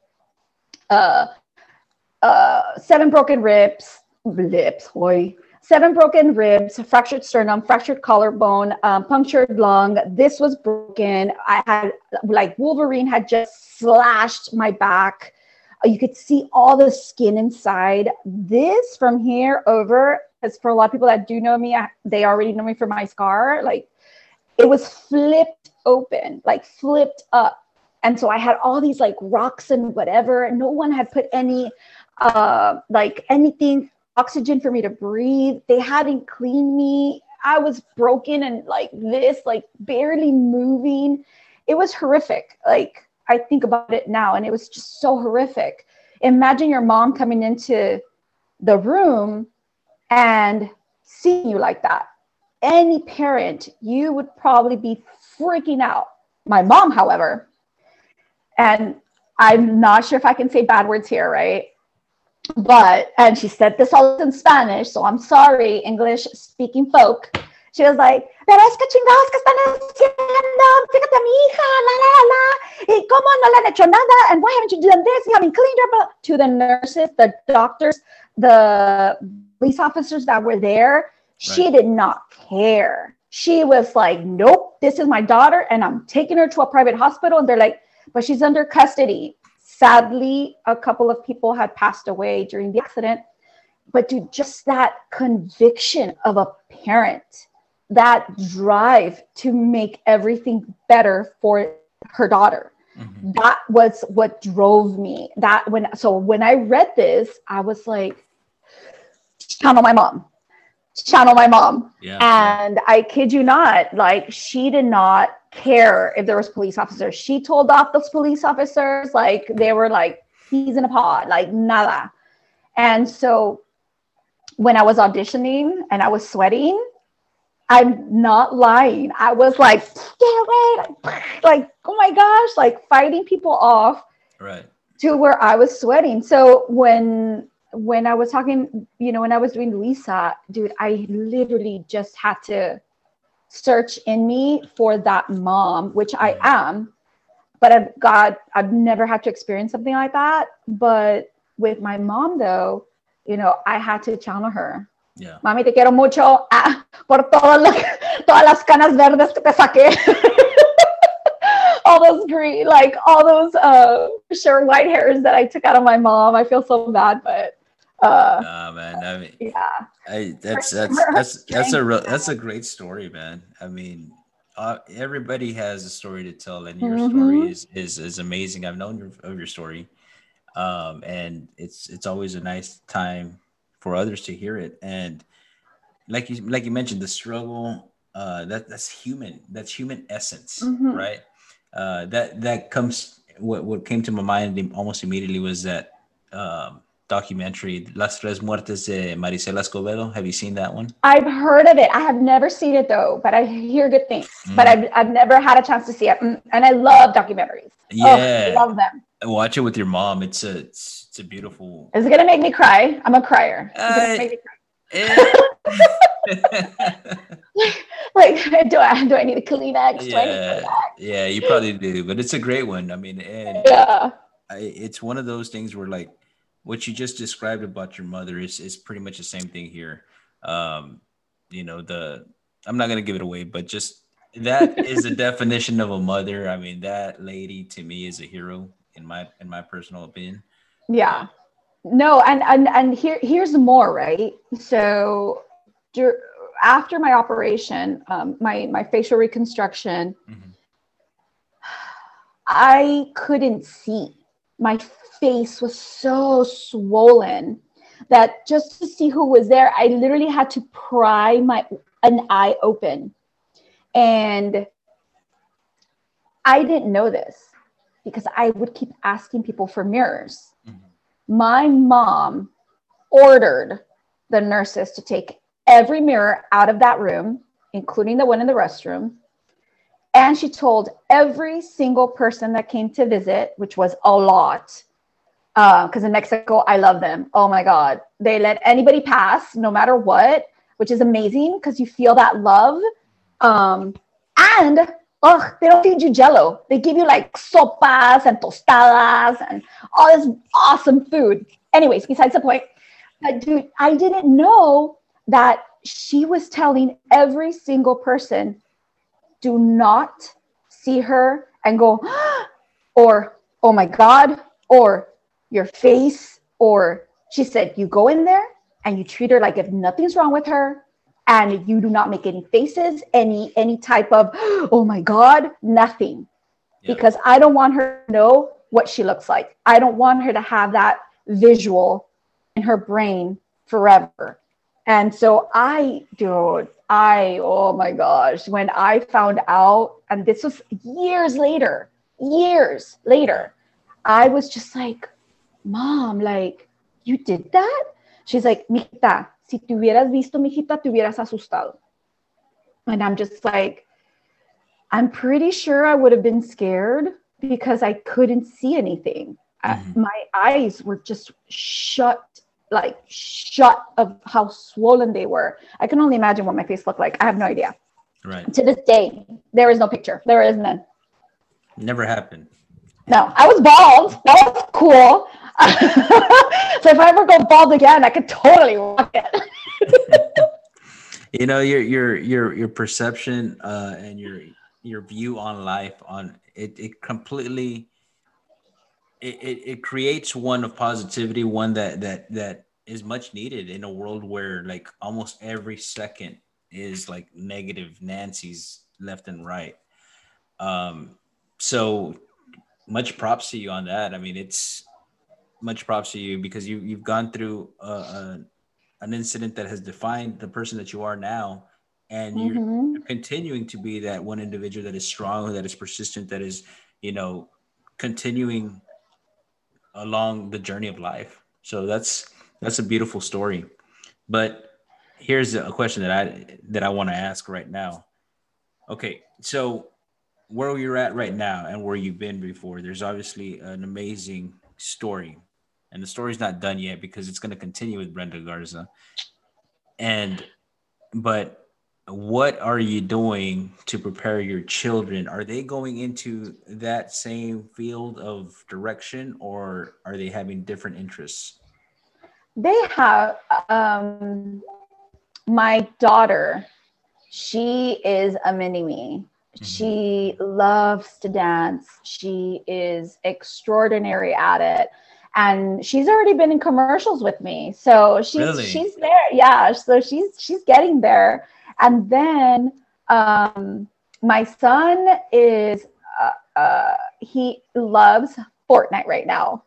[SPEAKER 2] uh, uh, seven broken ribs, lips, boy. Seven broken ribs, fractured sternum, fractured collarbone, um, punctured lung. This was broken. I had, like, Wolverine had just slashed my back. You could see all the skin inside. This from here over, as for a lot of people that do know me, I, they already know me for my scar. Like, it was flipped open, like flipped up. And so I had all these like rocks and whatever. And no one had put any, uh, like anything, oxygen for me to breathe. They hadn't cleaned me. I was broken and like this, like barely moving. It was horrific. Like, I think about it now, and it was just so horrific. Imagine your mom coming into the room and seeing you like that. Any parent, you would probably be freaking out. My mom, however, and I'm not sure if I can say bad words here, right? But, and she said this all in Spanish, so I'm sorry, English speaking folk. She was like, pero es que chingados que están haciendo, fíjate a mi hija, la, la, la, y cómo no le han hecho nada, and why haven't you done this, you haven't cleaned her, but to the nurses, the doctors, the police officers that were there, right. She did not care. She was like, nope, this is my daughter, and I'm taking her to a private hospital, and they're like, but she's under custody. Sadly, a couple of people had passed away during the accident, but dude, just that conviction of a parent, that drive to make everything better for her daughter. Mm-hmm. That was what drove me. That when so when I read this, I was like, channel my mom. Channel my mom. Yeah, and yeah. I kid you not, like, she did not care if there was police officers. She told off those police officers, like they were like peas in a pod, like nada. And so when I was auditioning and I was sweating, I'm not lying. I was like, get away, like, like, oh my gosh, like fighting people off, right, to where I was sweating. So when when I was talking, you know, when I was doing Luisa, dude, I literally just had to search in me for that mom, which I am, but I've got, I've never had to experience something like that. But with my mom, though, you know, I had to channel her. Yeah. Mami, te quiero mucho, ah, por todo lo, todas las canas verdes que te saqué. All those green, like all those uh, sure white hairs that I took out of my mom. I feel so bad, but uh,
[SPEAKER 1] nah, man. I mean,
[SPEAKER 2] yeah,
[SPEAKER 1] I, that's that's that's that's a real, that's a great story, man. I mean, uh, everybody has a story to tell, and your mm-hmm. story is, is is amazing. I've known your, of your story, um, and it's it's always a nice time for others to hear it. And like you like you mentioned, the struggle, uh, that that's human. That's human essence, mm-hmm. right? Uh, that that comes. What what came to my mind almost immediately was that. Um, documentary, Las Tres Muertes de Marisela Escobedo. Have you seen that one?
[SPEAKER 2] I've heard of it. I have never seen it though, but I hear good things. Mm. But I've, I've never had a chance to see it. And I love documentaries.
[SPEAKER 1] Yeah.
[SPEAKER 2] Oh, I love them.
[SPEAKER 1] Watch it with your mom. It's a, it's, it's a beautiful.
[SPEAKER 2] Is it going to make me cry? I'm a crier. Is it gonna make me cry? Like, do I, do I need a Kleenex?
[SPEAKER 1] Yeah.
[SPEAKER 2] Do I need
[SPEAKER 1] yeah, you probably do, but it's a great one. I mean, and
[SPEAKER 2] yeah.
[SPEAKER 1] I, it's one of those things where like, what you just described about your mother is, is pretty much the same thing here. Um, you know, the, I'm not going to give it away, but just That is the definition of a mother. I mean, that lady to me is a hero in my in my personal opinion.
[SPEAKER 2] Yeah. No, and and and here here's more, right? So dur- after my operation, um, my my facial reconstruction,
[SPEAKER 1] Mm-hmm.
[SPEAKER 2] I couldn't see. My face was so swollen that just to see who was there, I literally had to pry my an eye open. And I didn't know this because I would keep asking people for mirrors.
[SPEAKER 1] Mm-hmm.
[SPEAKER 2] My mom ordered the nurses to take every mirror out of that room, including the one in the restroom. And she told every single person that came to visit, which was a lot, because uh, in Mexico, I love them. Oh my God. They let anybody pass no matter what, which is amazing because you feel that love. Um, and oh, they don't feed you jello. They give you like sopas and tostadas and all this awesome food. Anyways, besides the point. But dude, I didn't know that she was telling every single person, do not see her and go, or, oh my God, or your face, or she said, you go in there and you treat her like if nothing's wrong with her, and you do not make any faces, any, any type of, oh my God, nothing. Yep. Because I don't want her to know what she looks like. I don't want her to have that visual in her brain forever. And so I, dude, I, oh my gosh, when I found out, and this was years later, years later, I was just like, Mom, like, you did that? She's like, mijita, si te hubieras visto, mijita, te hubieras asustado. And I'm just like, I'm pretty sure I would have been scared because I couldn't see anything. Mm-hmm. I, my eyes were just shut, like shut of how swollen they were. I can only imagine what my face looked like. I have no idea.
[SPEAKER 1] Right.
[SPEAKER 2] To this day, there is no picture. There is none.
[SPEAKER 1] Never happened.
[SPEAKER 2] No, I was bald. That was cool. So if I ever go bald again, I could totally rock it.
[SPEAKER 1] You know, your your your your perception uh, and your your view on life on it it completely it, it, it creates one of positivity, one that that that is much needed in a world where like almost every second is like negative Nancy's left and right. Um, so much props to you on that. I mean, it's much props to you because you you've gone through a, a, an incident that has defined the person that you are now, and you're mm-hmm. continuing to be that one individual that is strong, that is persistent, that is, you know, continuing along the journey of life. So that's that's a beautiful story. But here's a question that I that I want to ask right now. Okay, so where you're at right now and where you've been before, there's obviously an amazing story. And the story's not done yet because it's going to continue with Brenda Garza. And, but what are you doing to prepare your children? Are they going into that same field of direction, or are they having different interests?
[SPEAKER 2] They have, um, my daughter, she is a mini me. She loves to dance. She is extraordinary at it. And she's already been in commercials with me. So she's really? she's there. Yeah. So she's she's getting there. And then um, my son is uh, uh, he loves Fortnite right now.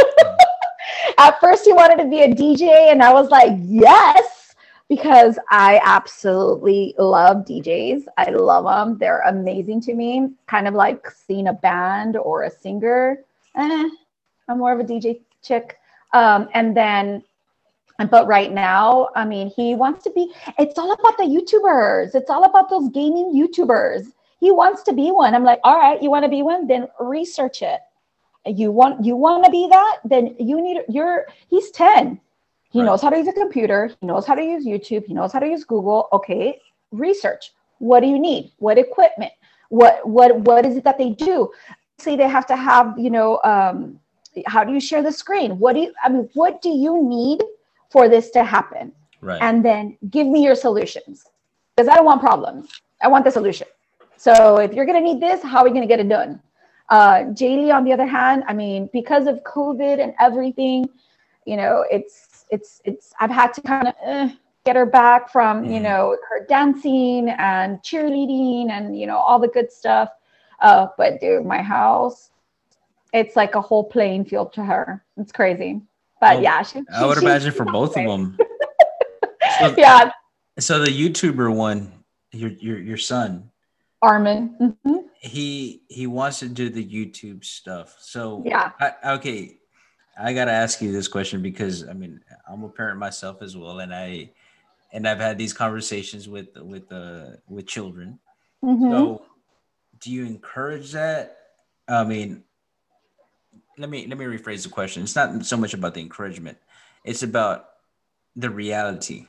[SPEAKER 2] At first he wanted to be a D J, and I was like, yes. Because I absolutely love D Js. I love them. They're amazing to me. Kind of like seeing a band or a singer. Eh, I'm more of a D J chick. Um, and then, but right now, I mean, he wants to be, it's all about the YouTubers. It's all about those gaming YouTubers. He wants to be one. I'm like, all right, you want to be one? Then research it. You want, you want to be that? Then you need, you're, he's ten. He right. knows how to use a computer. He knows how to use YouTube. He knows how to use Google. Okay, research. What do you need? What equipment? What what what is it that they do? See, they have to have, you know, um, how do you share the screen? What do you, I mean, what do you need for this to happen?
[SPEAKER 1] Right.
[SPEAKER 2] And then give me your solutions, because I don't want problems. I want the solution. So if you're going to need this, how are we going to get it done? Uh, Jaylee, on the other hand, I mean, because of COVID and everything, you know, it's, it's, it's, I've had to kind of uh, get her back from, mm-hmm. you know, her dancing and cheerleading and, you know, all the good stuff. Uh, but dude, my house, it's like a whole playing field to her. It's crazy. But oh, yeah, she,
[SPEAKER 1] I would
[SPEAKER 2] she,
[SPEAKER 1] imagine for both of them. So,
[SPEAKER 2] yeah.
[SPEAKER 1] So the YouTuber one, your your your son,
[SPEAKER 2] Armin, mm-hmm.
[SPEAKER 1] he he wants to do the YouTube stuff. So
[SPEAKER 2] yeah,
[SPEAKER 1] I, okay, I gotta ask you this question because I mean I'm a parent myself as well, and I and I've had these conversations with with uh with children. Mm-hmm. So do you encourage that? I mean, let me let me rephrase the question. It's not so much about the encouragement; it's about the reality.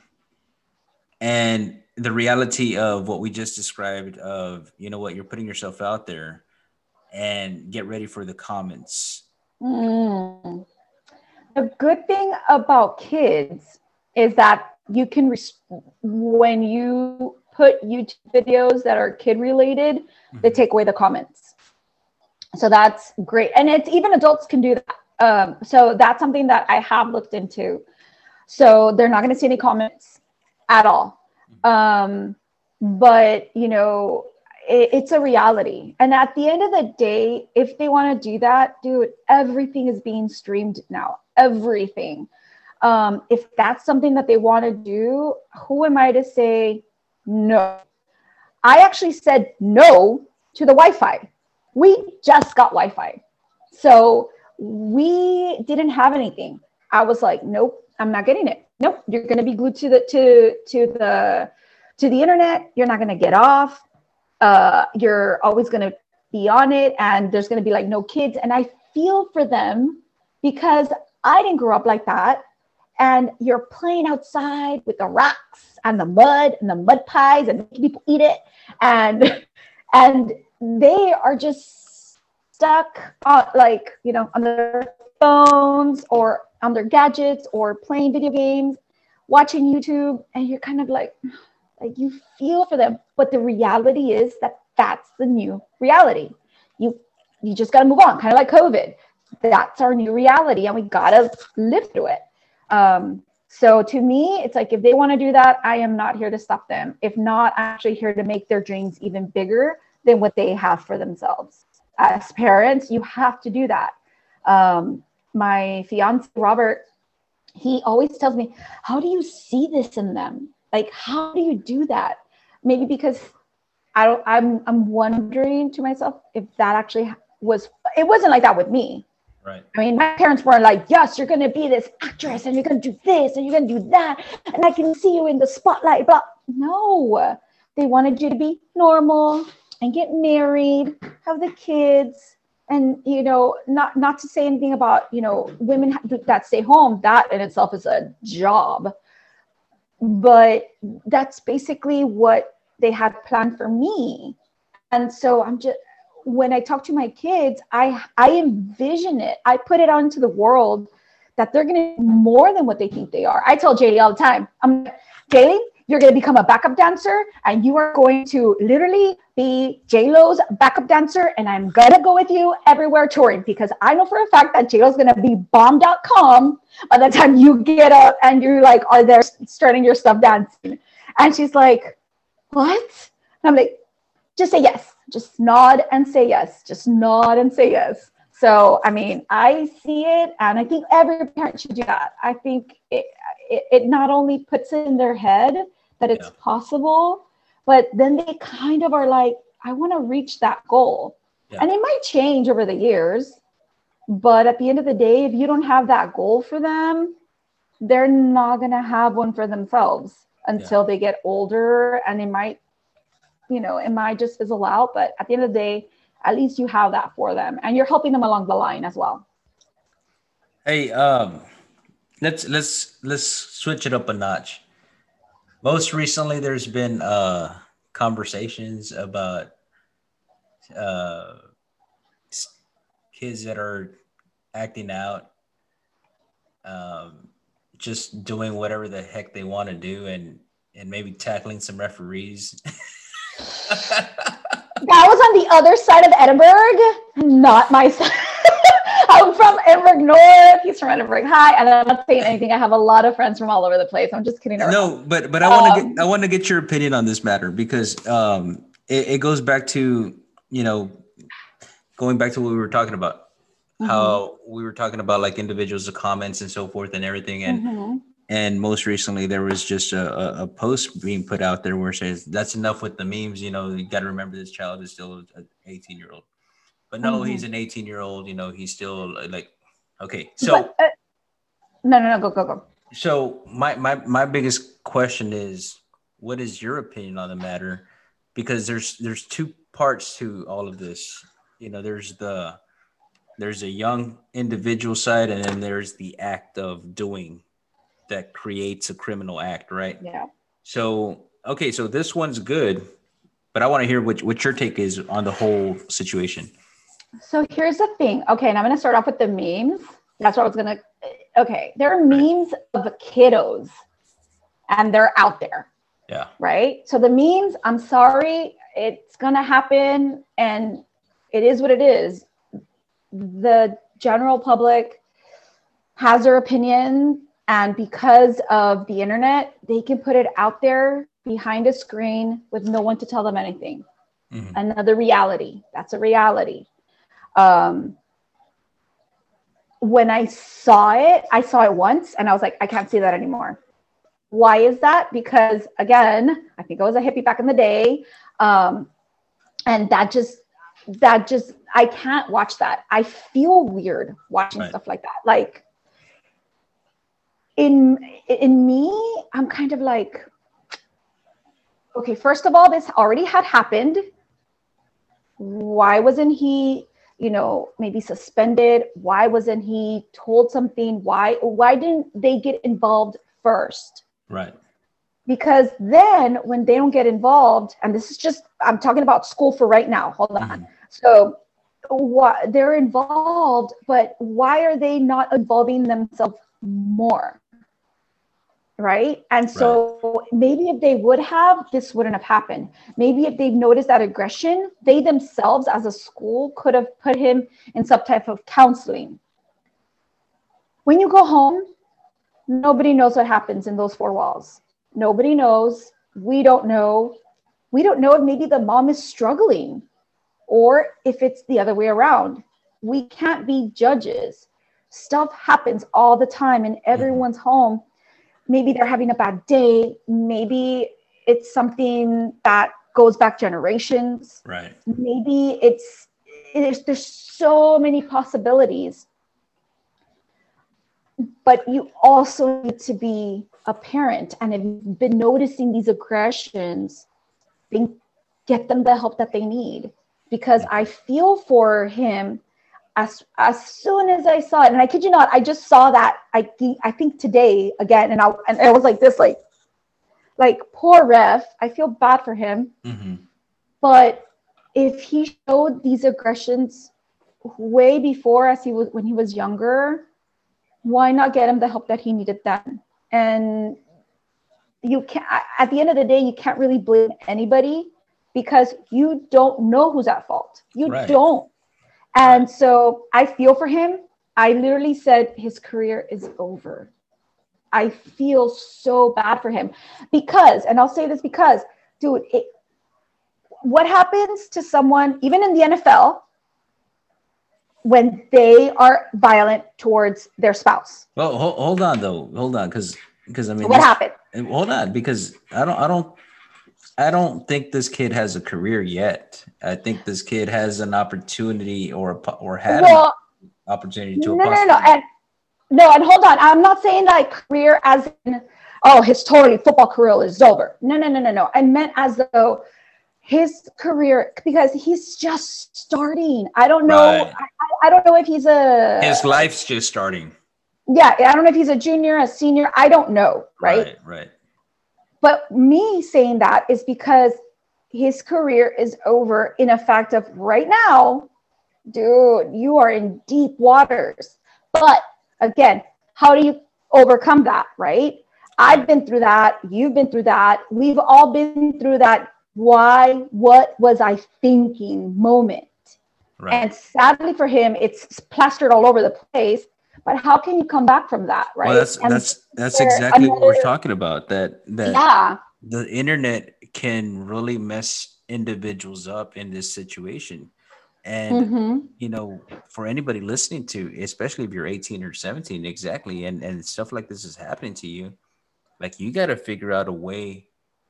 [SPEAKER 1] And the reality of what we just described of, you know what, you're putting yourself out there and get ready for the comments.
[SPEAKER 2] Mm. The good thing about kids is that you can, res- when you put YouTube videos that are kid related, mm-hmm. they take away the comments. So that's great. And it's even adults can do that. Um, so that's something that I have looked into. So they're not going to see any comments at all. Um, but you know, it, it's a reality. And at the end of the day, if they want to do that, dude, everything is being streamed now, everything. Um, if that's something that they want to do, who am I to say no? I actually said no to the Wi-Fi. We just got Wi-Fi. So we didn't have anything. I was like, nope, I'm not getting it. Nope, you're going to be glued to the to to the to the internet. You're not going to get off. Uh, you're always going to be on it, and there's going to be like no kids. And I feel for them because I didn't grow up like that. And you're playing outside with the rocks and the mud and the mud pies, and people eat it, and and they are just stuck on, like, you know, on their phones or on their gadgets or playing video games, watching YouTube, and you're kind of like, like you feel for them. But the reality is that that's the new reality. You you just got to move on, kind of like COVID. That's our new reality, and we got to live through it. Um, so to me, it's like, if they want to do that, I am not here to stop them. If not, I'm actually here to make their dreams even bigger than what they have for themselves. As parents, you have to do that. Um, my fiance, Robert, he always tells me, how do you see this in them? Like, how do you do that? Maybe because I don't, I'm, I'm wondering to myself if that actually was, it wasn't like that with me.
[SPEAKER 1] Right.
[SPEAKER 2] I mean, my parents weren't like, yes, you're going to be this actress and you're going to do this and you're going to do that. And I can see you in the spotlight. But no, they wanted you to be normal and get married, have the kids. And, you know, not, not to say anything about, you know, women that stay home, that in itself is a job. But that's basically what they had planned for me. And so I'm just, when I talk to my kids, I, I envision it. I put it out into the world that they're going to be more than what they think they are. I tell Jaylee all the time, I'm like, Jaylee, you're going to become a backup dancer, and you are going to literally be J-Lo's backup dancer, and I'm going to go with you everywhere touring, because I know for a fact that J-Lo's going to be bomb dot com by the time you get up and you like are there starting your stuff dancing. And she's like, what? And I'm like, just say yes. Just nod and say yes. Just nod and say yes. So, I mean, I see it, and I think every parent should do that. I think it, it, it not only puts it in their head that it's yeah. possible, but then they kind of are like, I want to reach that goal. Yeah. And it might change over the years, but at the end of the day, if you don't have that goal for them, they're not going to have one for themselves until yeah. they get older, and it might, you know, it might just fizzle out. But at the end of the day, at least you have that for them, and you're helping them along the line as well.
[SPEAKER 1] Hey, um, let's let's let's switch it up a notch. Most recently, there's been uh, conversations about uh, kids that are acting out, um, just doing whatever the heck they want to do, and and maybe tackling some referees.
[SPEAKER 2] That was on the other side of Edinburgh, not my side. I'm from Edinburgh North. He's from Edinburgh High, and I'm not saying anything. I have a lot of friends from all over the place. I'm just kidding around.
[SPEAKER 1] No, but but I want to um, get I want to get your opinion on this matter because um, it, it goes back to, you know, going back to what we were talking about, mm-hmm. how we were talking about like individuals, the comments and so forth and everything, and mm-hmm. and most recently there was just a, a post being put out there where it says that's enough with the memes. You know, you got to remember this child is still an eighteen year old. But no, mm-hmm. he's an eighteen year old, you know, he's still like, okay. So
[SPEAKER 2] but, uh, no, no, no, go, go, go.
[SPEAKER 1] So my, my, my biggest question is, what is your opinion on the matter? Because there's, there's two parts to all of this. You know, there's the, there's a young individual side, and then there's the act of doing that creates a criminal act, right?
[SPEAKER 2] Yeah.
[SPEAKER 1] So, okay. So this one's good, but I want to hear what, what your take is on the whole situation.
[SPEAKER 2] So here's the thing. Okay, and I'm going to start off with the memes. That's what I was going to. Okay, there are memes of kiddos, and they're out there.
[SPEAKER 1] Yeah.
[SPEAKER 2] Right? So the memes, I'm sorry, it's going to happen, and it is what it is. The general public has their opinion, and because of the internet, they can put it out there behind a screen with no one to tell them anything. Mm-hmm. Another reality. That's a reality. Um, when I saw it, I saw it once and I was like, I can't see that anymore. Why is that? Because again, I think I was a hippie back in the day. Um, and that just, that just, I can't watch that. I feel weird watching right. stuff like that. Like in, in me, I'm kind of like, okay, first of all, this already had happened. Why wasn't he, you know, maybe suspended? Why wasn't he told something? Why, why didn't they get involved first?
[SPEAKER 1] Right.
[SPEAKER 2] Because then when they don't get involved, and this is just, I'm talking about school for right now. Hold on. Mm-hmm. So what they're involved, but why are they not involving themselves more? Right. And so right. maybe if they would have, this wouldn't have happened. Maybe if they've noticed that aggression, they themselves as a school could have put him in some type of counseling. When you go home, nobody knows what happens in those four walls. Nobody knows. We don't know. We don't know if maybe the mom is struggling or if it's the other way around. We can't be judges. Stuff happens all the time in everyone's mm-hmm. home. Maybe they're having a bad day. Maybe it's something that goes back generations.
[SPEAKER 1] Right.
[SPEAKER 2] Maybe it's, it's there's so many possibilities. But you also need to be a parent. And if you've been noticing these aggressions, then get them the help that they need. Because I feel for him. As, as soon as I saw it, and I kid you not, I just saw that, I think, I think today again, and I, and I was like this, like, like poor ref, I feel bad for him. Mm-hmm. But if he showed these aggressions way before, as he was, when he was younger, why not get him the help that he needed then? And you can't, at the end of the day, you can't really blame anybody because you don't know who's at fault. You right. don't. And right. so I feel for him. I literally said his career is over. I feel so bad for him because, and I'll say this because, dude, it, what happens to someone, even in the N F L, when they are violent towards their spouse?
[SPEAKER 1] Well, hold, hold on though. Hold on. Cause, cause I mean,
[SPEAKER 2] what this, happened?
[SPEAKER 1] Hold on, because I don't, I don't, I don't think this kid has a career yet. I think this kid has an opportunity or or had well, an opportunity to.
[SPEAKER 2] No, no, no, and no, and hold on. I'm not saying like career as in, oh, his totally football career is over. No, no, no, no, no. I meant as though his career, because he's just starting. I don't know. Right. I, I don't know if he's a.
[SPEAKER 1] His life's just starting.
[SPEAKER 2] Yeah, I don't know if he's a junior, a senior. I don't know. Right.
[SPEAKER 1] Right. Right.
[SPEAKER 2] But me saying that is because his career is over in a fact of right now, dude, you are in deep waters. But again, how do you overcome that, right? I've been through that. You've been through that. We've all been through that why, what was I thinking moment.
[SPEAKER 1] Right.
[SPEAKER 2] And sadly for him, it's plastered all over the place. But how can you come back from that,
[SPEAKER 1] Well,
[SPEAKER 2] right?
[SPEAKER 1] that's
[SPEAKER 2] And
[SPEAKER 1] that's that's
[SPEAKER 2] there
[SPEAKER 1] exactly what we're
[SPEAKER 2] another,
[SPEAKER 1] talking about. That that
[SPEAKER 2] yeah.
[SPEAKER 1] the internet can really mess individuals up in this situation. And
[SPEAKER 2] Mm-hmm.
[SPEAKER 1] you know, for anybody listening to, especially if you're eighteen or seventeen, exactly, and and stuff like this is happening to you, like you got to figure out a way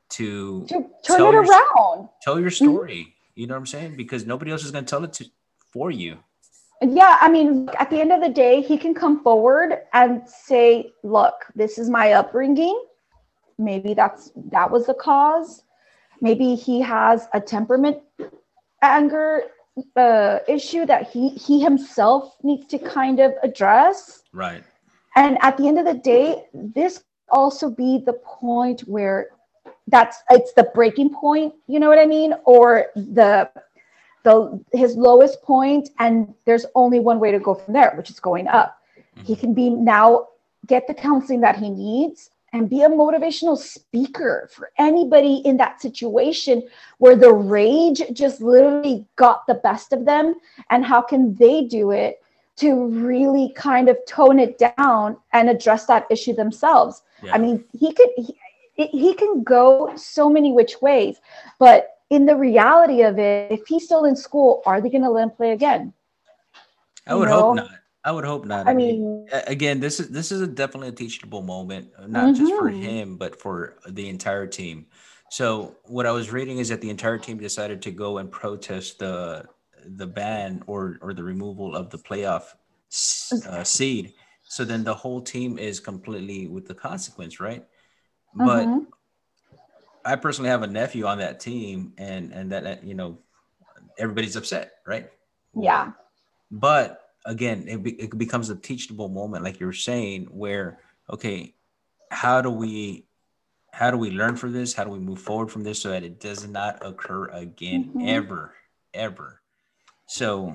[SPEAKER 1] to
[SPEAKER 2] To turn
[SPEAKER 1] tell
[SPEAKER 2] it
[SPEAKER 1] your
[SPEAKER 2] around.
[SPEAKER 1] tell your
[SPEAKER 2] Mhm.
[SPEAKER 1] story. You know what I'm saying? Because nobody else is going to tell it to for you.
[SPEAKER 2] Yeah, I mean, at the end of the day, he can come forward and say, look, this is my upbringing. Maybe that's that was the cause. Maybe he has a temperament anger uh, issue that he he himself needs to kind of address.
[SPEAKER 1] Right.
[SPEAKER 2] And at the end of the day, this also be the point where that's it's the breaking point, you know what I mean? Or the the his lowest point, and there's only one way to go from there, which is going up. He
[SPEAKER 1] Mm-hmm.
[SPEAKER 2] can be now get the counseling that he needs and be a motivational speaker for anybody in that situation where the rage just literally got the best of them, and how can they do it to really kind of tone it down and address that issue themselves. I
[SPEAKER 1] Yeah.
[SPEAKER 2] mean, he could he, he can go so many which ways, but in the reality of it, if he's still in school, are they going to let him play again?
[SPEAKER 1] I
[SPEAKER 2] You
[SPEAKER 1] would hope
[SPEAKER 2] know,
[SPEAKER 1] not. I would hope not. I
[SPEAKER 2] I
[SPEAKER 1] mean,
[SPEAKER 2] mean,
[SPEAKER 1] a- again, this is this is a definitely a teachable moment, uh, not just for
[SPEAKER 2] mm-hmm.
[SPEAKER 1] him, but for the entire team. So what I was reading is that the entire team decided to go and protest the the ban or or the removal of the playoff s- uh, seed. So then the whole team is completely with the consequence, right? But
[SPEAKER 2] Mm-hmm.
[SPEAKER 1] I personally have a nephew on that team, and and that that, you know, everybody's upset, right? Well,
[SPEAKER 2] Yeah,
[SPEAKER 1] but again, it, be, it becomes a teachable moment, like you're saying, where okay, how do we how do we learn from this? How do we move forward from this so that it does not occur again,
[SPEAKER 2] mm-hmm.
[SPEAKER 1] ever, ever? So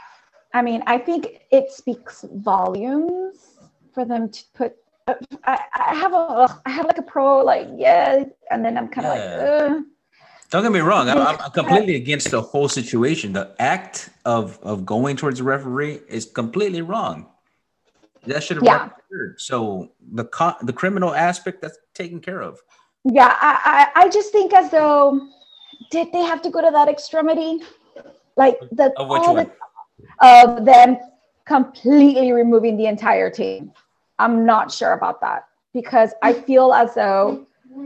[SPEAKER 2] I mean, I think it speaks volumes for them to put. I, I have a, I have like a pro, like yeah, and then I'm kind of like,
[SPEAKER 1] yeah,
[SPEAKER 2] uh,
[SPEAKER 1] don't get me wrong. I'm, I'm
[SPEAKER 2] uh,
[SPEAKER 1] completely against the whole situation. The act of of going towards the referee is completely wrong. That should have never
[SPEAKER 2] yeah,
[SPEAKER 1] occurred. So the co- the criminal aspect, that's taken care of.
[SPEAKER 2] yeah. I, I, I just think as though did they have to go to that extremity? Like the
[SPEAKER 1] Of which
[SPEAKER 2] all
[SPEAKER 1] one?
[SPEAKER 2] the of them completely removing the entire team. I'm not sure about that because I feel as though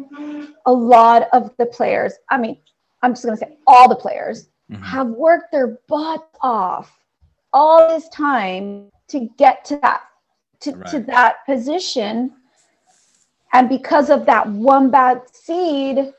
[SPEAKER 2] a lot of the players, I mean, I'm just going to say all the players
[SPEAKER 1] Mhm.
[SPEAKER 2] have worked their butt off all this time to get to that to, to
[SPEAKER 1] Right.
[SPEAKER 2] that position, and because of that one bad seed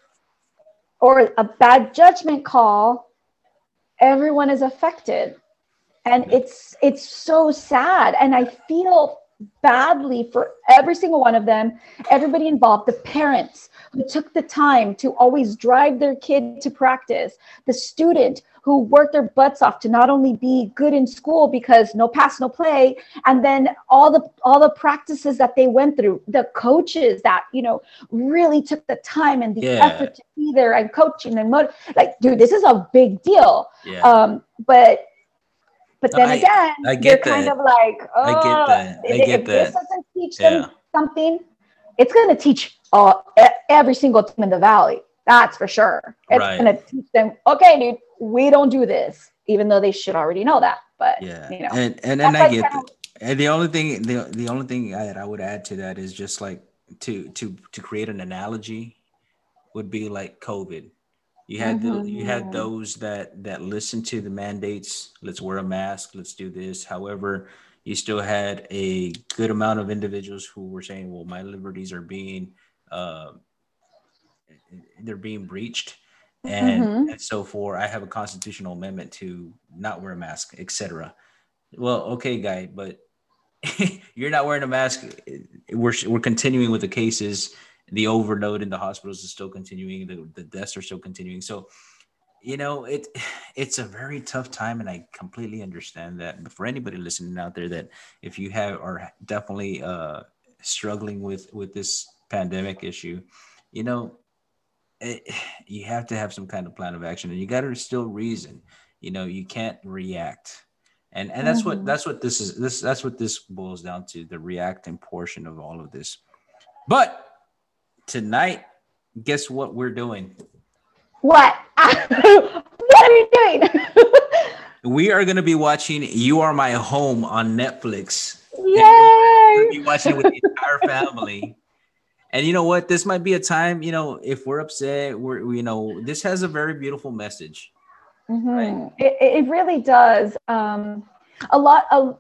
[SPEAKER 2] or a bad judgment call, everyone is affected. And
[SPEAKER 1] Yeah.
[SPEAKER 2] it's it's so sad, and I feel badly for every single one of them, everybody involved, the parents who took the time to always drive their kid to practice, the student who worked their butts off to not only be good in school because no pass no play, and then all the all the practices that they went through, the coaches that you know really took the time and the
[SPEAKER 1] Yeah.
[SPEAKER 2] effort to be there and coaching and motiv- like dude, this is a big deal.
[SPEAKER 1] Yeah.
[SPEAKER 2] um but but
[SPEAKER 1] No,
[SPEAKER 2] then
[SPEAKER 1] I
[SPEAKER 2] again,
[SPEAKER 1] I
[SPEAKER 2] you're
[SPEAKER 1] get
[SPEAKER 2] kind
[SPEAKER 1] that.
[SPEAKER 2] of like,
[SPEAKER 1] I get
[SPEAKER 2] oh,
[SPEAKER 1] that. I get
[SPEAKER 2] if this
[SPEAKER 1] that.
[SPEAKER 2] doesn't teach them
[SPEAKER 1] Yeah.
[SPEAKER 2] something, it's going to teach uh, every single team in the valley. That's for sure. It's
[SPEAKER 1] Right.
[SPEAKER 2] going to teach them, okay, dude, we don't do this, even though they should already know that. But,
[SPEAKER 1] Yeah.
[SPEAKER 2] you know,
[SPEAKER 1] And and and
[SPEAKER 2] that's
[SPEAKER 1] I
[SPEAKER 2] like
[SPEAKER 1] get
[SPEAKER 2] kind
[SPEAKER 1] that. And the only thing the the only thing I, that I would add to that is just like to to to create an analogy would be like COVID. You
[SPEAKER 2] of,
[SPEAKER 1] had the you had
[SPEAKER 2] mm-hmm,
[SPEAKER 1] those that that listened to the mandates. Let's wear a mask. Let's do this. However, you still had a good amount of individuals who were saying, "Well, my liberties are being uh, they're being breached," and
[SPEAKER 2] mm-hmm.
[SPEAKER 1] and so for I have a constitutional amendment to not wear a mask, et cetera. Well, okay, guy, but you're not wearing a mask. We're we're continuing with the cases. The overload in the hospitals is still continuing. The, the deaths are still continuing. So you know it it's a very tough time, and I completely understand that. But for anybody listening out there, that if you have are definitely uh, struggling with with this pandemic issue, you know it, you have to have some kind of plan of action, and you got to still reason. You know, you can't react, and and that's what
[SPEAKER 2] Mm-hmm.
[SPEAKER 1] that's what this is. This that's what this boils down to, the reacting portion of all of this. But tonight, guess what we're doing?
[SPEAKER 2] What? What are you doing?
[SPEAKER 1] We are going to be watching You Are My Home on Netflix. And we're going to
[SPEAKER 2] Yay!
[SPEAKER 1] be watching it with the entire family. And you know what? This might be a time, you know, if we're upset, we're, we- you know, this has a very beautiful message, right?
[SPEAKER 2] Mm-hmm. It, it really does. Um, a lot of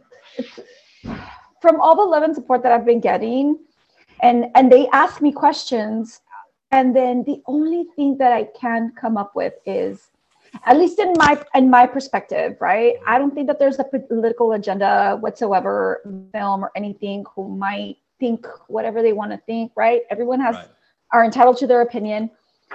[SPEAKER 2] from all the love and support that I've been getting, and and they ask me questions, and then the only thing that I can come up with is, at least in my in my perspective, right? I don't think that there's a political agenda whatsoever, film or anything. Who might think whatever they want to think, right? Everyone has
[SPEAKER 1] Right.
[SPEAKER 2] are entitled to their opinion.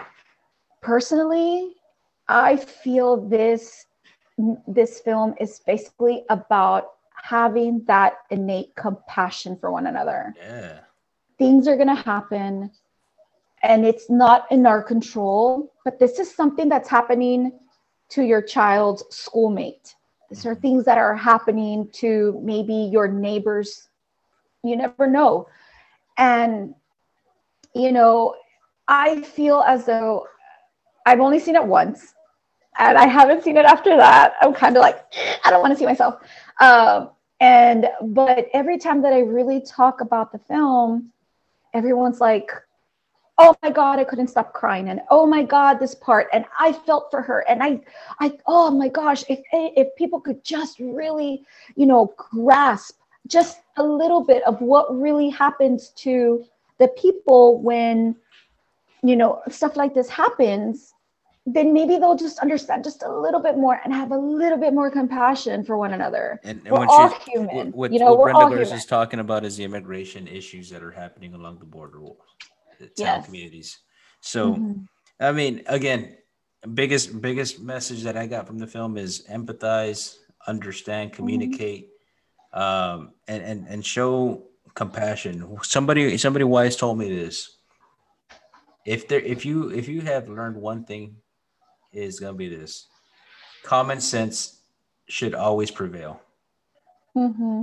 [SPEAKER 2] Personally, I feel this this film is basically about having that innate compassion for one another.
[SPEAKER 1] Yeah.
[SPEAKER 2] Things are going to happen and it's not in our control, but this is something that's happening to your child's schoolmate. These are things that are happening to maybe your neighbors. You never know. And, you know, I feel as though I've only seen it once and I haven't seen it after that. I'm kind of like, I don't want to see myself. Um, and, but every time that I really talk about the film, everyone's like, oh my God, I couldn't stop crying. And oh my God, this part. And I felt for her. And I, I, oh my gosh, if, if people could just really, you know, grasp just a little bit of what really happens to the people when, you know, stuff like this happens, then maybe they'll just understand just a little bit more and have a little bit more compassion for one another.
[SPEAKER 1] And, and
[SPEAKER 2] We're
[SPEAKER 1] when
[SPEAKER 2] all
[SPEAKER 1] she's
[SPEAKER 2] human.
[SPEAKER 1] what
[SPEAKER 2] You know,
[SPEAKER 1] what
[SPEAKER 2] we're
[SPEAKER 1] Brenda
[SPEAKER 2] all
[SPEAKER 1] Garza
[SPEAKER 2] human.
[SPEAKER 1] is talking about is the immigration issues that are happening along the border, the town
[SPEAKER 2] Yes.
[SPEAKER 1] communities. So,
[SPEAKER 2] Mm-hmm.
[SPEAKER 1] I mean, again, biggest biggest message that I got from the film is empathize, understand,
[SPEAKER 2] Mm-hmm.
[SPEAKER 1] communicate, um, and and and show compassion. Somebody somebody wise told me this. If there if you if you have learned one thing, is gonna be this: common sense should always prevail.
[SPEAKER 2] Mm-hmm.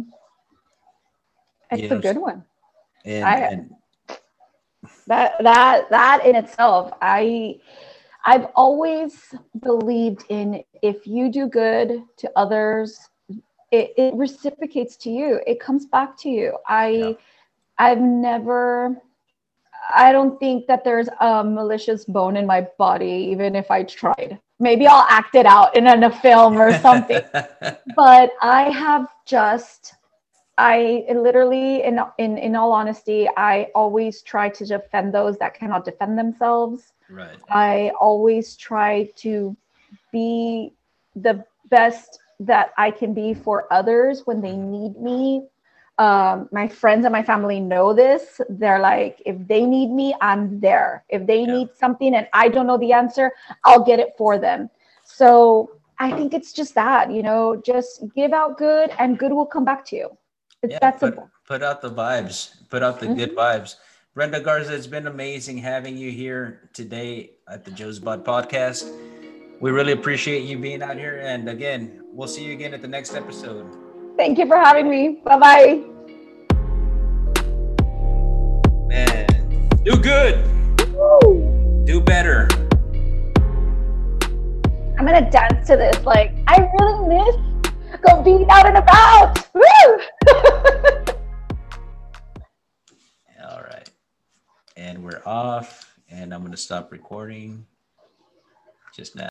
[SPEAKER 1] You
[SPEAKER 2] It's a
[SPEAKER 1] know,
[SPEAKER 2] good one.
[SPEAKER 1] and
[SPEAKER 2] I
[SPEAKER 1] and
[SPEAKER 2] that that that in itself, I I've always believed in, if you do good to others, it, it reciprocates to you. It comes back to you.
[SPEAKER 1] yeah,
[SPEAKER 2] I I've never I don't think that there's a malicious bone in my body, even if I tried. Maybe I'll act it out in, in a film or something. But I have just I literally, in, in in all honesty, I always try to defend those that cannot defend themselves.
[SPEAKER 1] right.
[SPEAKER 2] I always try to be the best that I can be for others when they
[SPEAKER 1] Mhm.
[SPEAKER 2] need me. Um, my friends and my family know this. They're like, if they need me, I'm there. If they
[SPEAKER 1] Yeah.
[SPEAKER 2] need something and I don't know the answer, I'll get it for them. So I think it's just that, you know, just give out good and good will come back to you. It's
[SPEAKER 1] Yeah,
[SPEAKER 2] that
[SPEAKER 1] put
[SPEAKER 2] simple.
[SPEAKER 1] put out the vibes, put out the good
[SPEAKER 2] Mhm.
[SPEAKER 1] vibes. Brenda Garza, it's been amazing having you here today at the Joe's Bod podcast. We really appreciate you being out here, and again, we'll see you again at the next episode.
[SPEAKER 2] Thank you for having me. Bye bye.
[SPEAKER 1] Man, do good,
[SPEAKER 2] Woo!
[SPEAKER 1] do better.
[SPEAKER 2] I'm gonna dance to this. Like, I really miss go being out and about. Woo!
[SPEAKER 1] All right, and we're off, and I'm gonna stop recording just now.